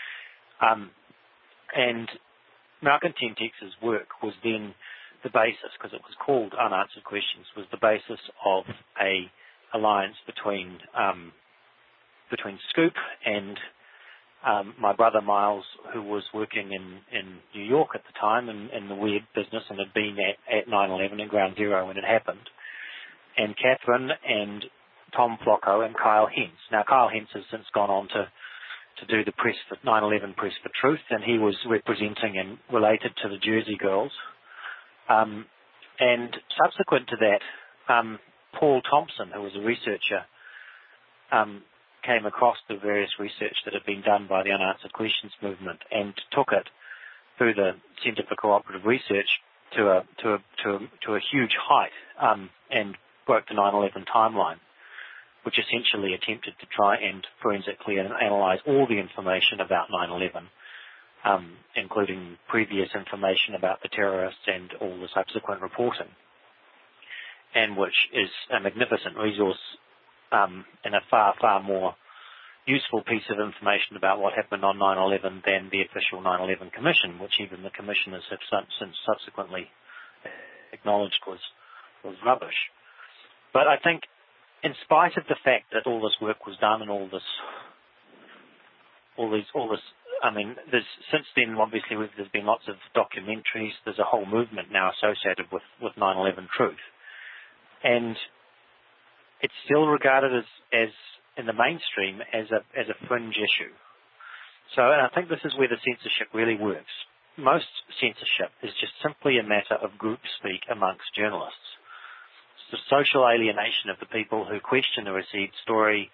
S2: And Malcontent X's work was then the basis, because it was called Unanswered Questions, was the basis of a alliance between Scoop and my brother Miles, who was working in New York at the time in the weird business and had been at 9/11 and Ground Zero when it happened, and Catherine and Tom Flocco and Kyle Hentz. Now, Kyle Hentz has since gone on to do the press for 9/11 Press for Truth, and he was representing and related to the Jersey Girls. And subsequent to that, Paul Thompson, who was a researcher, came across the various research that had been done by the Unanswered Questions movement and took it through the Centre for Cooperative Research to a huge height, and broke the 9/11 timeline, which essentially attempted to try and forensically analyse all the information about 9/11, including previous information about the terrorists and all the subsequent reporting, and which is a magnificent resource and a far, far more useful piece of information about what happened on 9/11 than the official 9/11 Commission, which even the commissioners have since subsequently acknowledged was rubbish. But I think, in spite of the fact that all this work was done and all this, I mean, since then, obviously, there's been lots of documentaries. There's a whole movement now associated with 9/11 Truth. And it's still regarded as in the mainstream as a fringe issue. So, and I think this is where the censorship really works. Most censorship is just simply a matter of group speak amongst journalists. It's the social alienation of the people who question the received story,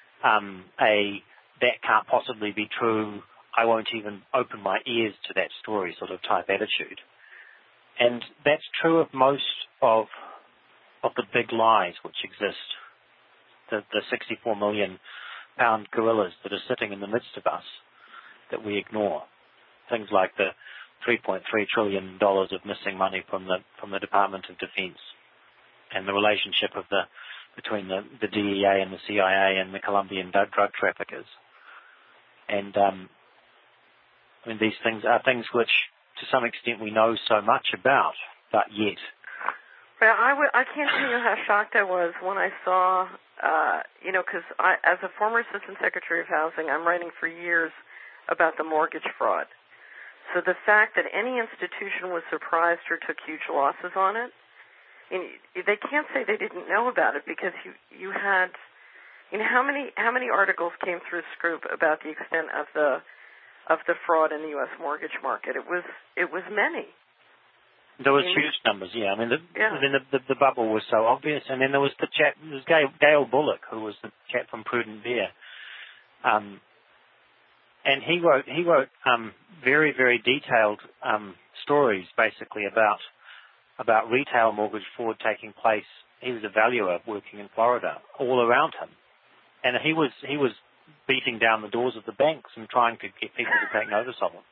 S2: that can't possibly be true, I won't even open my ears to that story sort of type attitude. And that's true of most of the big lies which exist, the 64 million pound gorillas that are sitting in the midst of us that we ignore. Things like the $3.3 trillion of missing money from the Department of Defense, and the relationship between the DEA and the CIA and the Colombian drug traffickers. And I mean, these things are things which, to some extent, we know so much about, but yet.
S1: Well, I can't tell you how shocked I was when I saw, because as a former Assistant Secretary of Housing, I'm writing for years about the mortgage fraud. So the fact that any institution was surprised or took huge losses on it, they can't say they didn't know about it, because you had, how many articles came through Scoop about the extent of the fraud in the U.S. mortgage market? It was many.
S2: There was huge numbers, yeah. I mean, the bubble was so obvious, and then there was Gail Bullock, who was the chap from Prudent Bear, and he wrote very, very detailed stories, basically about retail mortgage fraud taking place. He was a valuer working in Florida, all around him, and he was beating down the doors of the banks and trying to get people to take notice of him,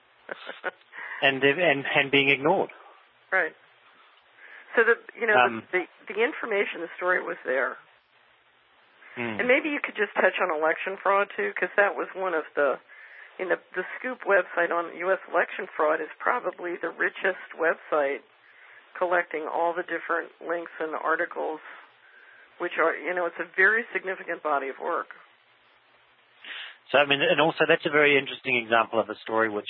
S2: and being ignored.
S1: Right. So the information, the story was there. And maybe you could just touch on election fraud too, because that was one of the Scoop website on U.S. election fraud is probably the richest website collecting all the different links and articles, which are, it's a very significant body of work.
S2: So, and also that's a very interesting example of a story which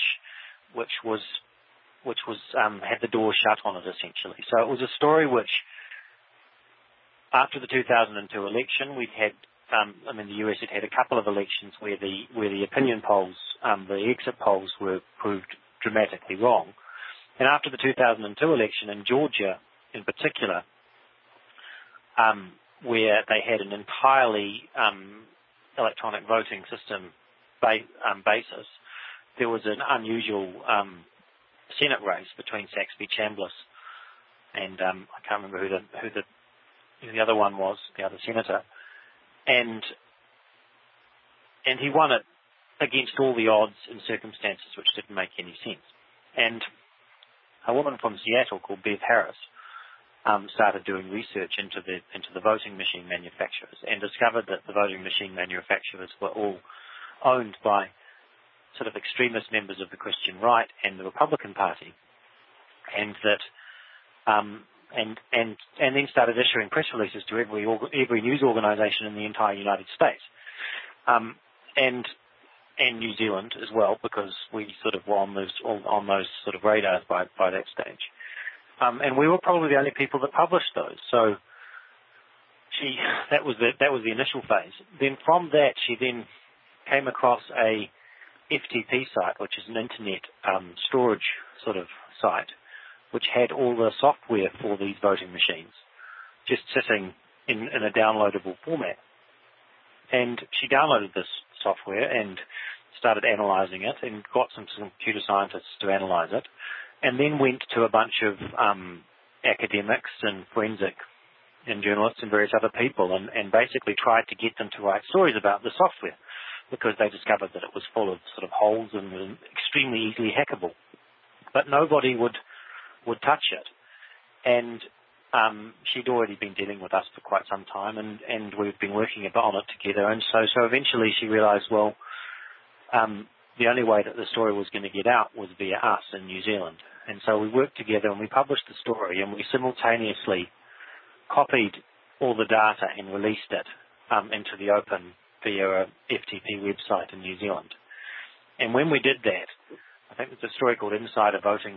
S2: had the door shut on it, essentially. So it was a story which, after the 2002 election, we'd had, the US had a couple of elections where the opinion polls, the exit polls were proved dramatically wrong. And after the 2002 election in Georgia, in particular, where they had an entirely electronic voting system basis, there was an unusual Senate race between Saxby Chambliss and I can't remember who the other one was, the other senator, and he won it against all the odds in circumstances which didn't make any sense. And a woman from Seattle called Bev Harris started doing research into the voting machine manufacturers and discovered that the voting machine manufacturers were all owned by sort of extremist members of the Christian right and the Republican Party, and that and then started issuing press releases to every news organisation in the entire United States, and New Zealand as well, because we sort of were on those sort of radars by that stage. And we were probably the only people that published those. So that was the initial phase. Then from that, she then came across a FTP site, which is an internet storage sort of site, which had all the software for these voting machines just sitting in a downloadable format. And she downloaded this software and started analysing it and got some computer scientists to analyse it, and then went to a bunch of academics and forensic and journalists and various other people and basically tried to get them to write stories about the software, because they discovered that it was full of sort of holes and extremely easily hackable. But nobody would touch it. And she'd already been dealing with us for quite some time, and we've been working on it together. And so eventually she realised, well, the only way that the story was going to get out was via us in New Zealand. And so we worked together and we published the story, and we simultaneously copied all the data and released it into the open via a FTP website in New Zealand. And when we did that, I think it's a story called Inside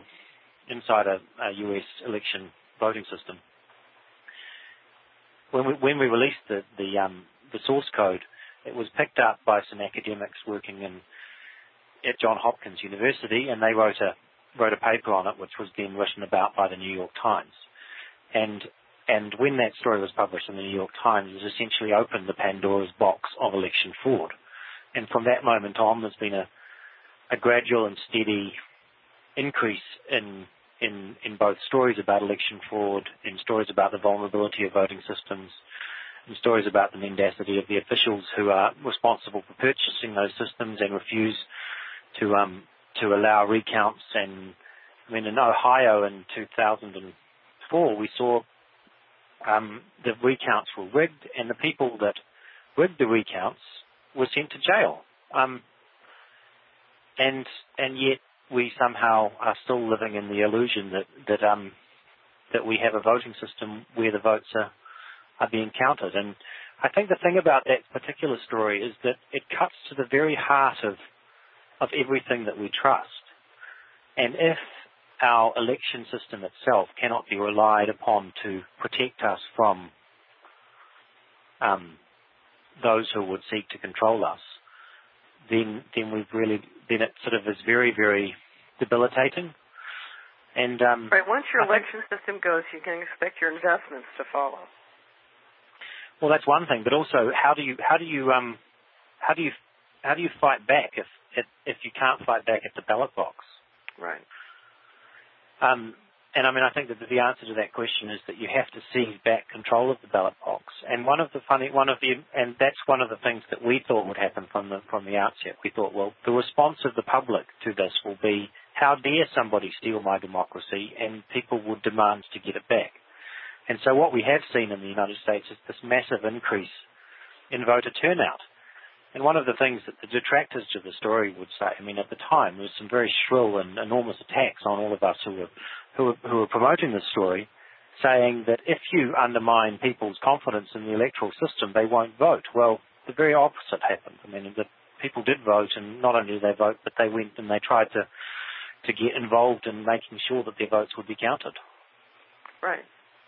S2: a US Election Voting System. When we released the source code, it was picked up by some academics working at Johns Hopkins University, and they wrote a paper on it, which was then written about by the New York Times. And when that story was published in the New York Times, it essentially opened the Pandora's box of election fraud. And from that moment on, there's been a gradual and steady increase in both stories about election fraud, in stories about the vulnerability of voting systems, and stories about the mendacity of the officials who are responsible for purchasing those systems and refuse to allow recounts. And in Ohio in 2004, we saw the recounts were rigged, and the people that rigged the recounts were sent to jail. And yet we somehow are still living in the illusion that we have a voting system where the votes are being counted. And I think the thing about that particular story is that it cuts to the very heart of everything that we trust. And if our election system itself cannot be relied upon to protect us from those who would seek to control us, then it sort of is very, very debilitating. And
S1: right, once your election system goes, you can expect your investments to follow.
S2: Well, that's one thing, but also how do you fight back if you can't fight back at the ballot box?
S1: Right.
S2: And I think that the answer to that question is that you have to seize back control of the ballot box. And that's one of the things that we thought would happen from the outset. We thought, well, the response of the public to this will be, how dare somebody steal my democracy? And people would demand to get it back. And so what we have seen in the United States is this massive increase in voter turnout. And one of the things that the detractors to the story would say, at the time, there was some very shrill and enormous attacks on all of us who who are promoting this story, saying that if you undermine people's confidence in the electoral system, they won't vote. Well, the very opposite happened. I mean, the people did vote, and not only did they vote, but they went and they tried to get involved in making sure that their votes would be counted.
S1: Right.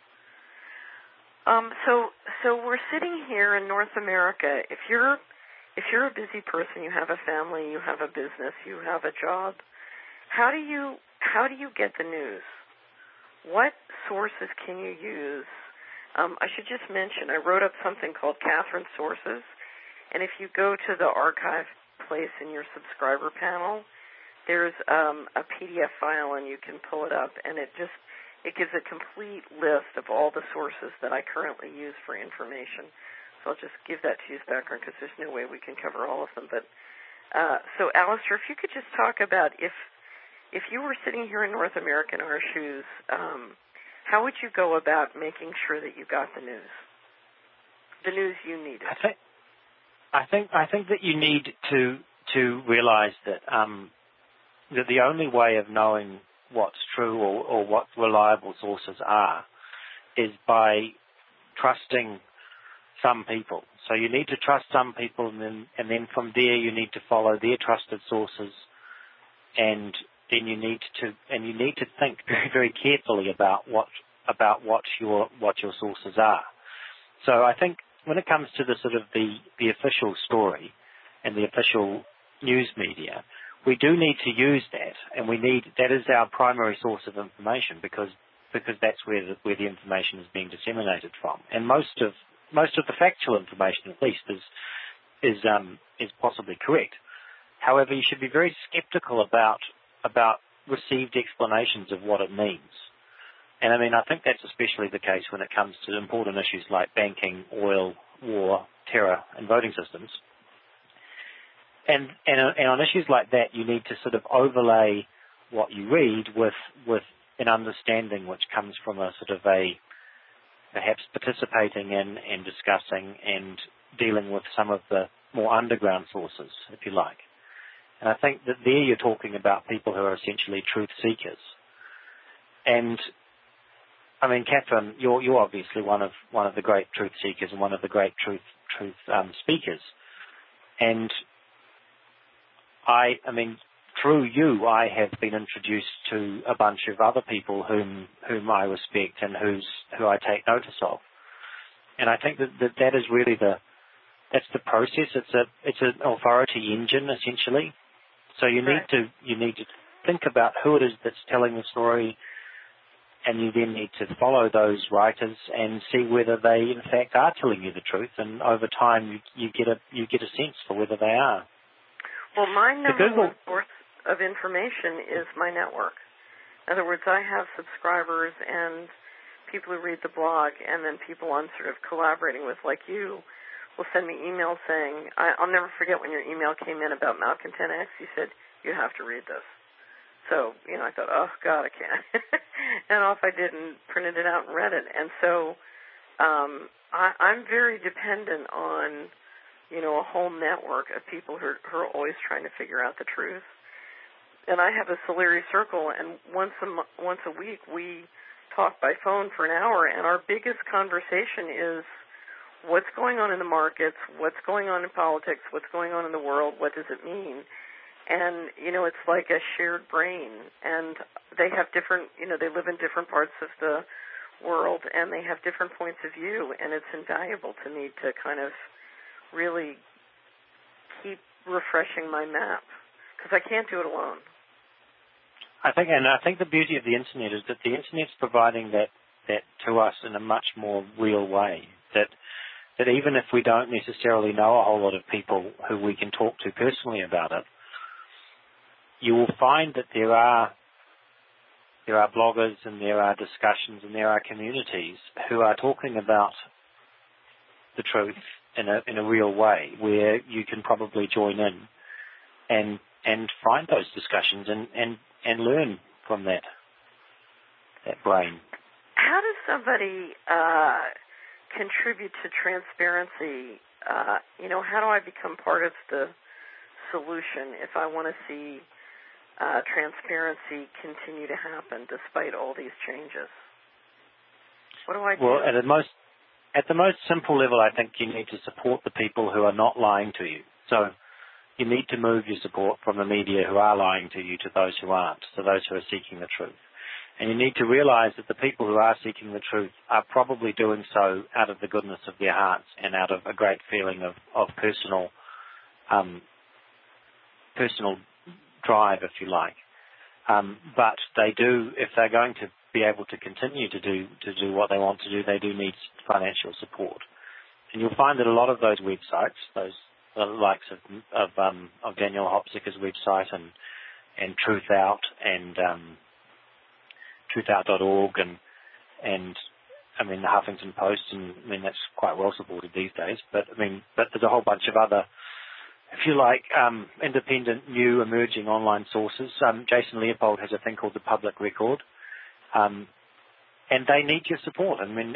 S1: So we're sitting here in North America. If you're a busy person, you have a family, you have a business, you have a job, how do you get the news? What sources can you use? I should just mention, I wrote up something called Catherine Sources, and if you go to the archive place in your subscriber panel, there's a PDF file, and you can pull it up, and it gives a complete list of all the sources that I currently use for information. So I'll just give that to you as background because there's no way we can cover all of them. But so, Alistair, if you could just talk about if you were sitting here in North America in our shoes, how would you go about making sure that you got the news you needed?
S2: I think that you need to realize that that the only way of knowing what's true or what reliable sources are is by trusting some people. So you need to trust some people, and then from there you need to follow their trusted sources, and then you need to think very, very carefully about what your sources are. So I think when it comes to the sort of the official story and the official news media, we do need to use that, and that is our primary source of information because that's where the information is being disseminated from, and most of the factual information, at least, is possibly correct. However, you should be very skeptical about received explanations of what it means. And I mean, I think that's especially the case when it comes to important issues like banking, oil, war, terror, and voting systems. And on issues like that, you need to sort of overlay what you read with an understanding which comes from a sort of perhaps participating in and discussing and dealing with some of the more underground sources, if you like. And I think that there you're talking about people who are essentially truth seekers. And I mean, Catherine, you're obviously one of the great truth seekers and one of the great truth speakers. And I mean, through you, I have been introduced to a bunch of other people whom I respect and who I take notice of. And I think that is really that's the process. It's an authority engine, essentially. So you need to think about who it is that's telling the story, and you then need to follow those writers and see whether they in fact are telling you the truth. And over time, you get a sense for whether they are.
S1: Well, my number one source of information is my network. In other words, I have subscribers and people who read the blog, and then people I'm sort of collaborating with, like you, will send me emails saying, I'll never forget when your email came in about Malcontent X. You said, you have to read this. So, I thought, oh, God, I can't. And off I did and printed it out and read it. And so I'm very dependent on a whole network of people who are always trying to figure out the truth. And I have a Solari Circle, and once a week we talk by phone for an hour, and our biggest conversation is what's going on in the markets, what's going on in politics, what's going on in the world, what does it mean? And, it's like a shared brain, and they have different, they live in different parts of the world, and they have different points of view, and it's invaluable to me to kind of really keep refreshing my map, because I can't do it alone.
S2: I think the beauty of the internet is that the internet's providing that to us in a much more real way. That even if we don't necessarily know a whole lot of people who we can talk to personally about it, you will find that there are bloggers and there are discussions and there are communities who are talking about the truth in a real way, where you can probably join in and find those discussions and learn from that brain.
S1: How does somebody contribute to transparency? How do I become part of the solution if I want to see transparency continue to happen despite all these changes? What do I do?
S2: Well, at the most simple level, I think you need to support the people who are not lying to you. So you need to move your support from the media who are lying to you to those who aren't, to those who are seeking the truth. And you need to realize that the people who are seeking the truth are probably doing so out of the goodness of their hearts and out of a great feeling of personal drive, if you like. But they do, if they're going to be able to continue to do what they want to do, they do need financial support. And you'll find that a lot of those websites, those the likes of Daniel Hopzicker's website and Truth Out and truthout.org and I mean the Huffington Post, and I mean that's quite well supported these days. But there's a whole bunch of other, if you like, independent, new, emerging online sources. Jason Leopold has a thing called the Public Record, and they need your support.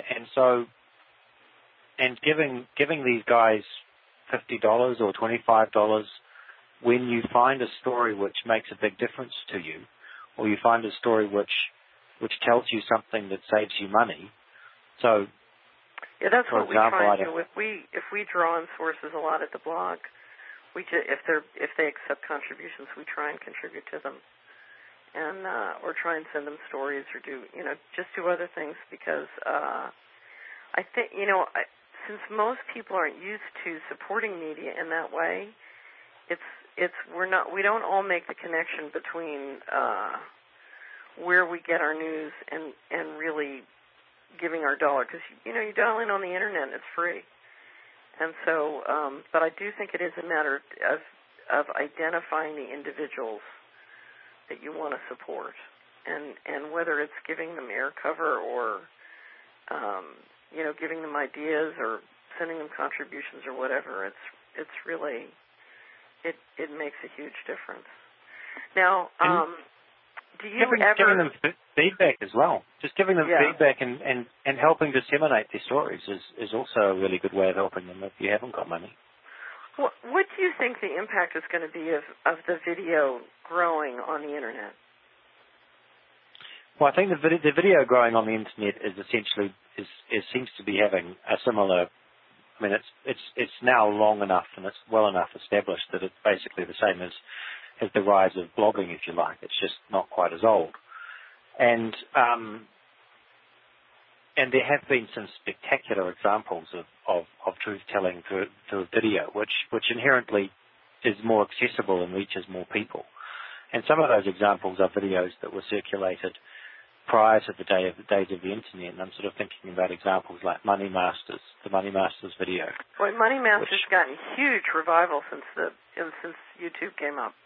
S2: And giving these guys $50 or $25 when you find a story which makes a big difference to you, or you find a story which tells you something that saves you money. So,
S1: yeah, that's what we try to do. If we draw on sources a lot at the blog, if they accept contributions, we try and contribute to them, and or try and send them stories or just do other things because I think since most people aren't used to supporting media in that way, we don't all make the connection between where we get our news and really giving our dollar, because you dial in on the internet and it's free. And so, but I do think it is a matter of identifying the individuals that you want to support, and whether it's giving them air cover or giving them ideas or sending them contributions or whatever. It's really it makes a huge difference. Now, do you
S2: giving them feedback as well? Just giving them feedback and helping disseminate their stories is also a really good way of helping them if you haven't got money.
S1: What do you think the impact is going to be of the video growing on the internet?
S2: Well, I think the video growing on the internet is essentially seems to be having a similar. I mean, it's now long enough and it's well enough established that it's basically the same as the rise of blogging, if you like. It's just not quite as old. And there have been some spectacular examples of truth-telling through video, which inherently is more accessible and reaches more people. And some of those examples are videos that were circulated prior to the days of the internet, and I'm sort of thinking about examples like Money Masters, the Money Masters video.
S1: Boy, Money Masters gotten huge revival since YouTube came up.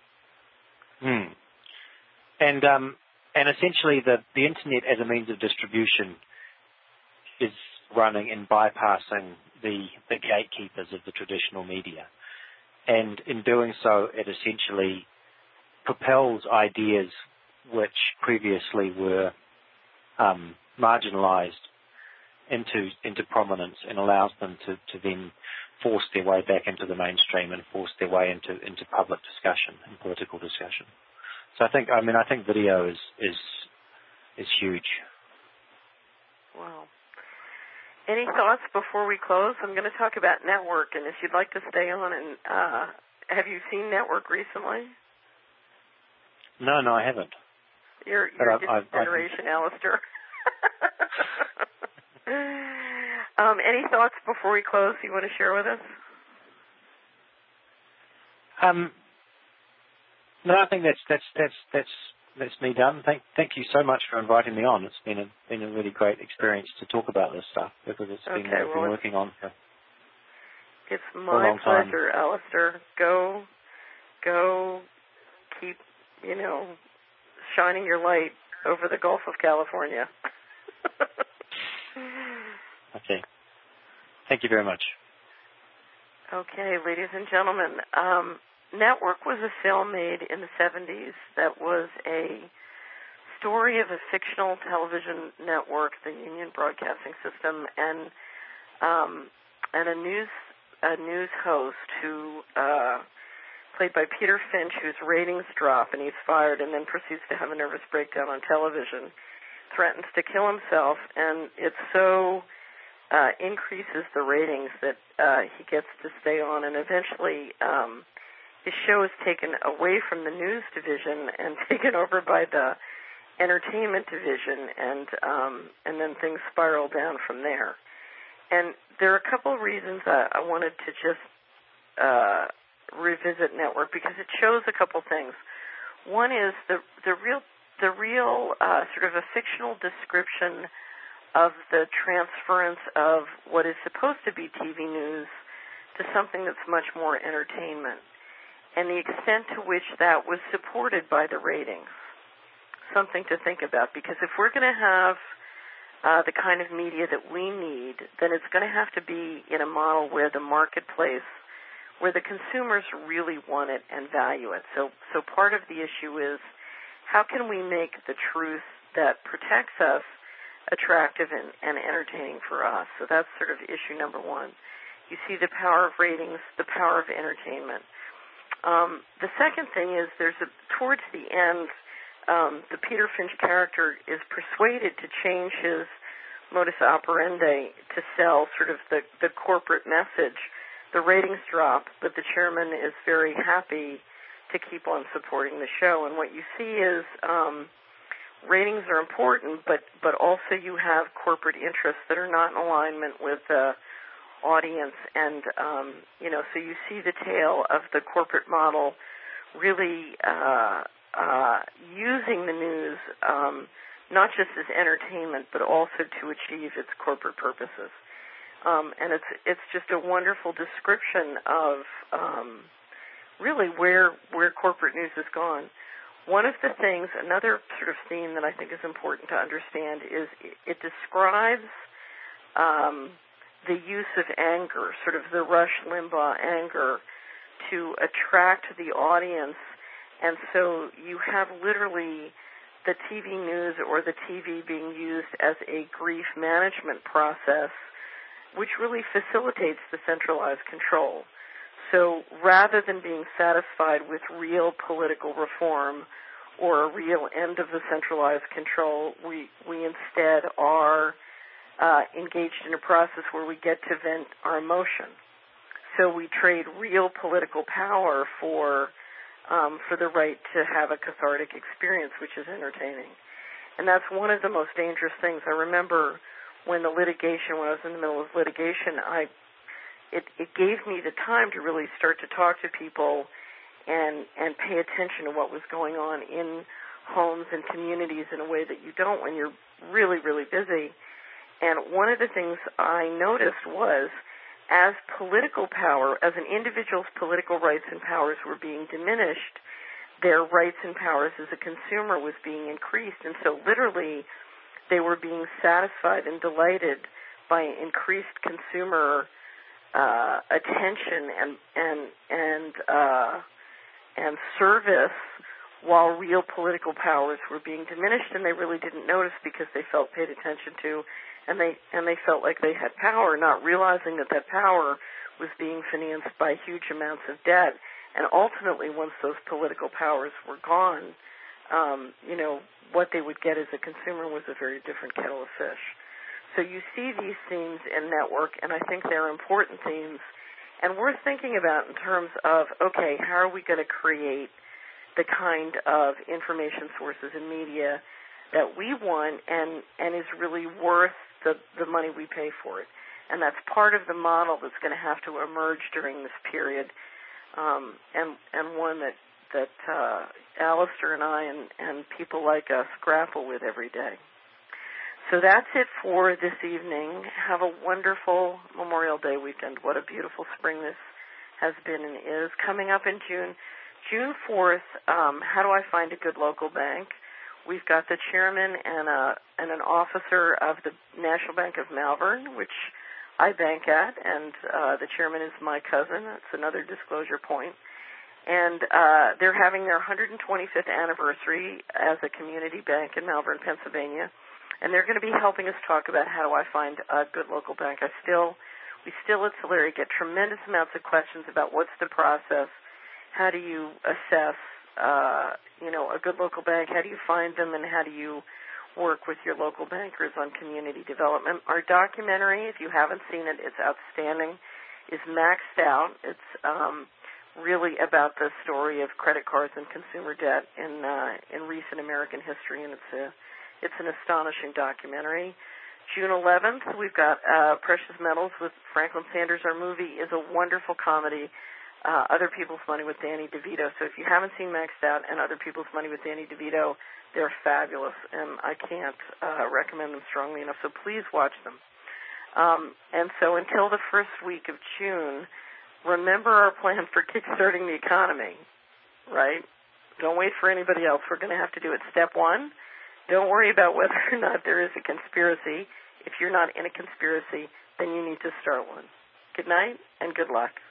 S2: And essentially the internet as a means of distribution is running and bypassing the gatekeepers of the traditional media. And in doing so, it essentially propels ideas which previously were marginalized into prominence and allows them to then force their way back into the mainstream and force their way into public discussion and political discussion. So I think video is huge.
S1: Wow. Any thoughts before we close? I'm going to talk about Network, and if you'd like to stay on, and have you seen Network recently?
S2: No, I haven't.
S1: You're a different generation, Alistair. Any thoughts before we close you want to share with us?
S2: No, I think that's me done. Thank you so much for inviting me on. It's been a really great experience to talk about this stuff because it's been working on for
S1: it's
S2: my
S1: my
S2: long time.
S1: pleasure, Alistair. Go, keep shining your light over the Gulf of California.
S2: Okay. Thank you very much.
S1: Okay, ladies and gentlemen, Network was a film made in the 70s that was a story of a fictional television network, the Union Broadcasting System, and a news host who played by Peter Finch, whose ratings drop and he's fired and then proceeds to have a nervous breakdown on television, threatens to kill himself, and it so increases the ratings that he gets to stay on, and eventually his show is taken away from the news division and taken over by the entertainment division, and then things spiral down from there. And there are a couple of reasons I wanted to just revisit Network, because it shows a couple things. One is the real sort of a fictional description of the transference of what is supposed to be TV news to something that's much more entertainment, and the extent to which that was supported by the ratings. Something to think about, because if we're going to have the kind of media that we need, then it's going to have to be in a model where the marketplace, where the consumers really want it and value it. So part of the issue is, how can we make the truth that protects us attractive and entertaining for us? So that's sort of issue number one. You see the power of ratings, the power of entertainment. The second thing is towards the end, the Peter Finch character is persuaded to change his modus operandi to sell sort of the corporate message. The ratings drop, but the chairman is very happy to keep on supporting the show. And what you see is ratings are important, but also you have corporate interests that are not in alignment with the audience. And, so you see the tale of the corporate model really using the news not just as entertainment, but also to achieve its corporate purposes. And it's just a wonderful description of really where corporate news has gone. One of the things, another sort of theme that I think is important to understand is it describes the use of anger, sort of the Rush Limbaugh anger, to attract the audience. And so you have literally the TV news or the TV being used as a grief management process, which really facilitates the centralized control. So rather than being satisfied with real political reform or a real end of the centralized control, we instead are engaged in a process where we get to vent our emotion. So we trade real political power for the right to have a cathartic experience, which is entertaining. And that's one of the most dangerous things. I remember when I was in the middle of litigation, it gave me the time to really start to talk to people and pay attention to what was going on in homes and communities in a way that you don't when you're really, really busy. And one of the things I noticed was, as political power, as an individual's political rights and powers were being diminished, their rights and powers as a consumer was being increased. And so literally they were being satisfied and delighted by increased consumer attention and service, while real political powers were being diminished, and they really didn't notice because they felt paid attention to, and they felt like they had power, not realizing that power was being financed by huge amounts of debt. And ultimately, once those political powers were gone, what they would get as a consumer was a very different kettle of fish. So you see these themes in Network, and I think they're important themes. And we're thinking about in terms of, okay, how are we going to create the kind of information sources and media that we want and is really worth the money we pay for it. And that's part of the model that's going to have to emerge during this period, and one that Alistair and I and people like us grapple with every day. So that's it for this evening. Have a wonderful Memorial Day weekend. What a beautiful spring this has been and is. Coming up in June 4th, how do I find a good local bank? We've got the chairman and an officer of the National Bank of Malvern, which I bank at, and the chairman is my cousin. That's another disclosure point. And they're having their 125th anniversary as a community bank in Malvern, Pennsylvania. And they're going to be helping us talk about how do I find a good local bank. We still at Solari get tremendous amounts of questions about what's the process, How do you assess, a good local bank? How do you find them, and how do you work with your local bankers on community development? Our documentary, if you haven't seen it, it's outstanding, is Maxed Out. It's really about the story of credit cards and consumer debt in recent American history, and it's an astonishing documentary. June 11th, we've got Precious Metals with Franklin Sanders. Our movie is a wonderful comedy, Other People's Money with Danny DeVito. So if you haven't seen Maxed Out and Other People's Money with Danny DeVito, they're fabulous, and I can't recommend them strongly enough. So please watch them. And so until the first week of June, remember our plan for kickstarting the economy, right? Don't wait for anybody else. We're going to have to do it. Step one, don't worry about whether or not there is a conspiracy. If you're not in a conspiracy, then you need to start one. Good night and good luck.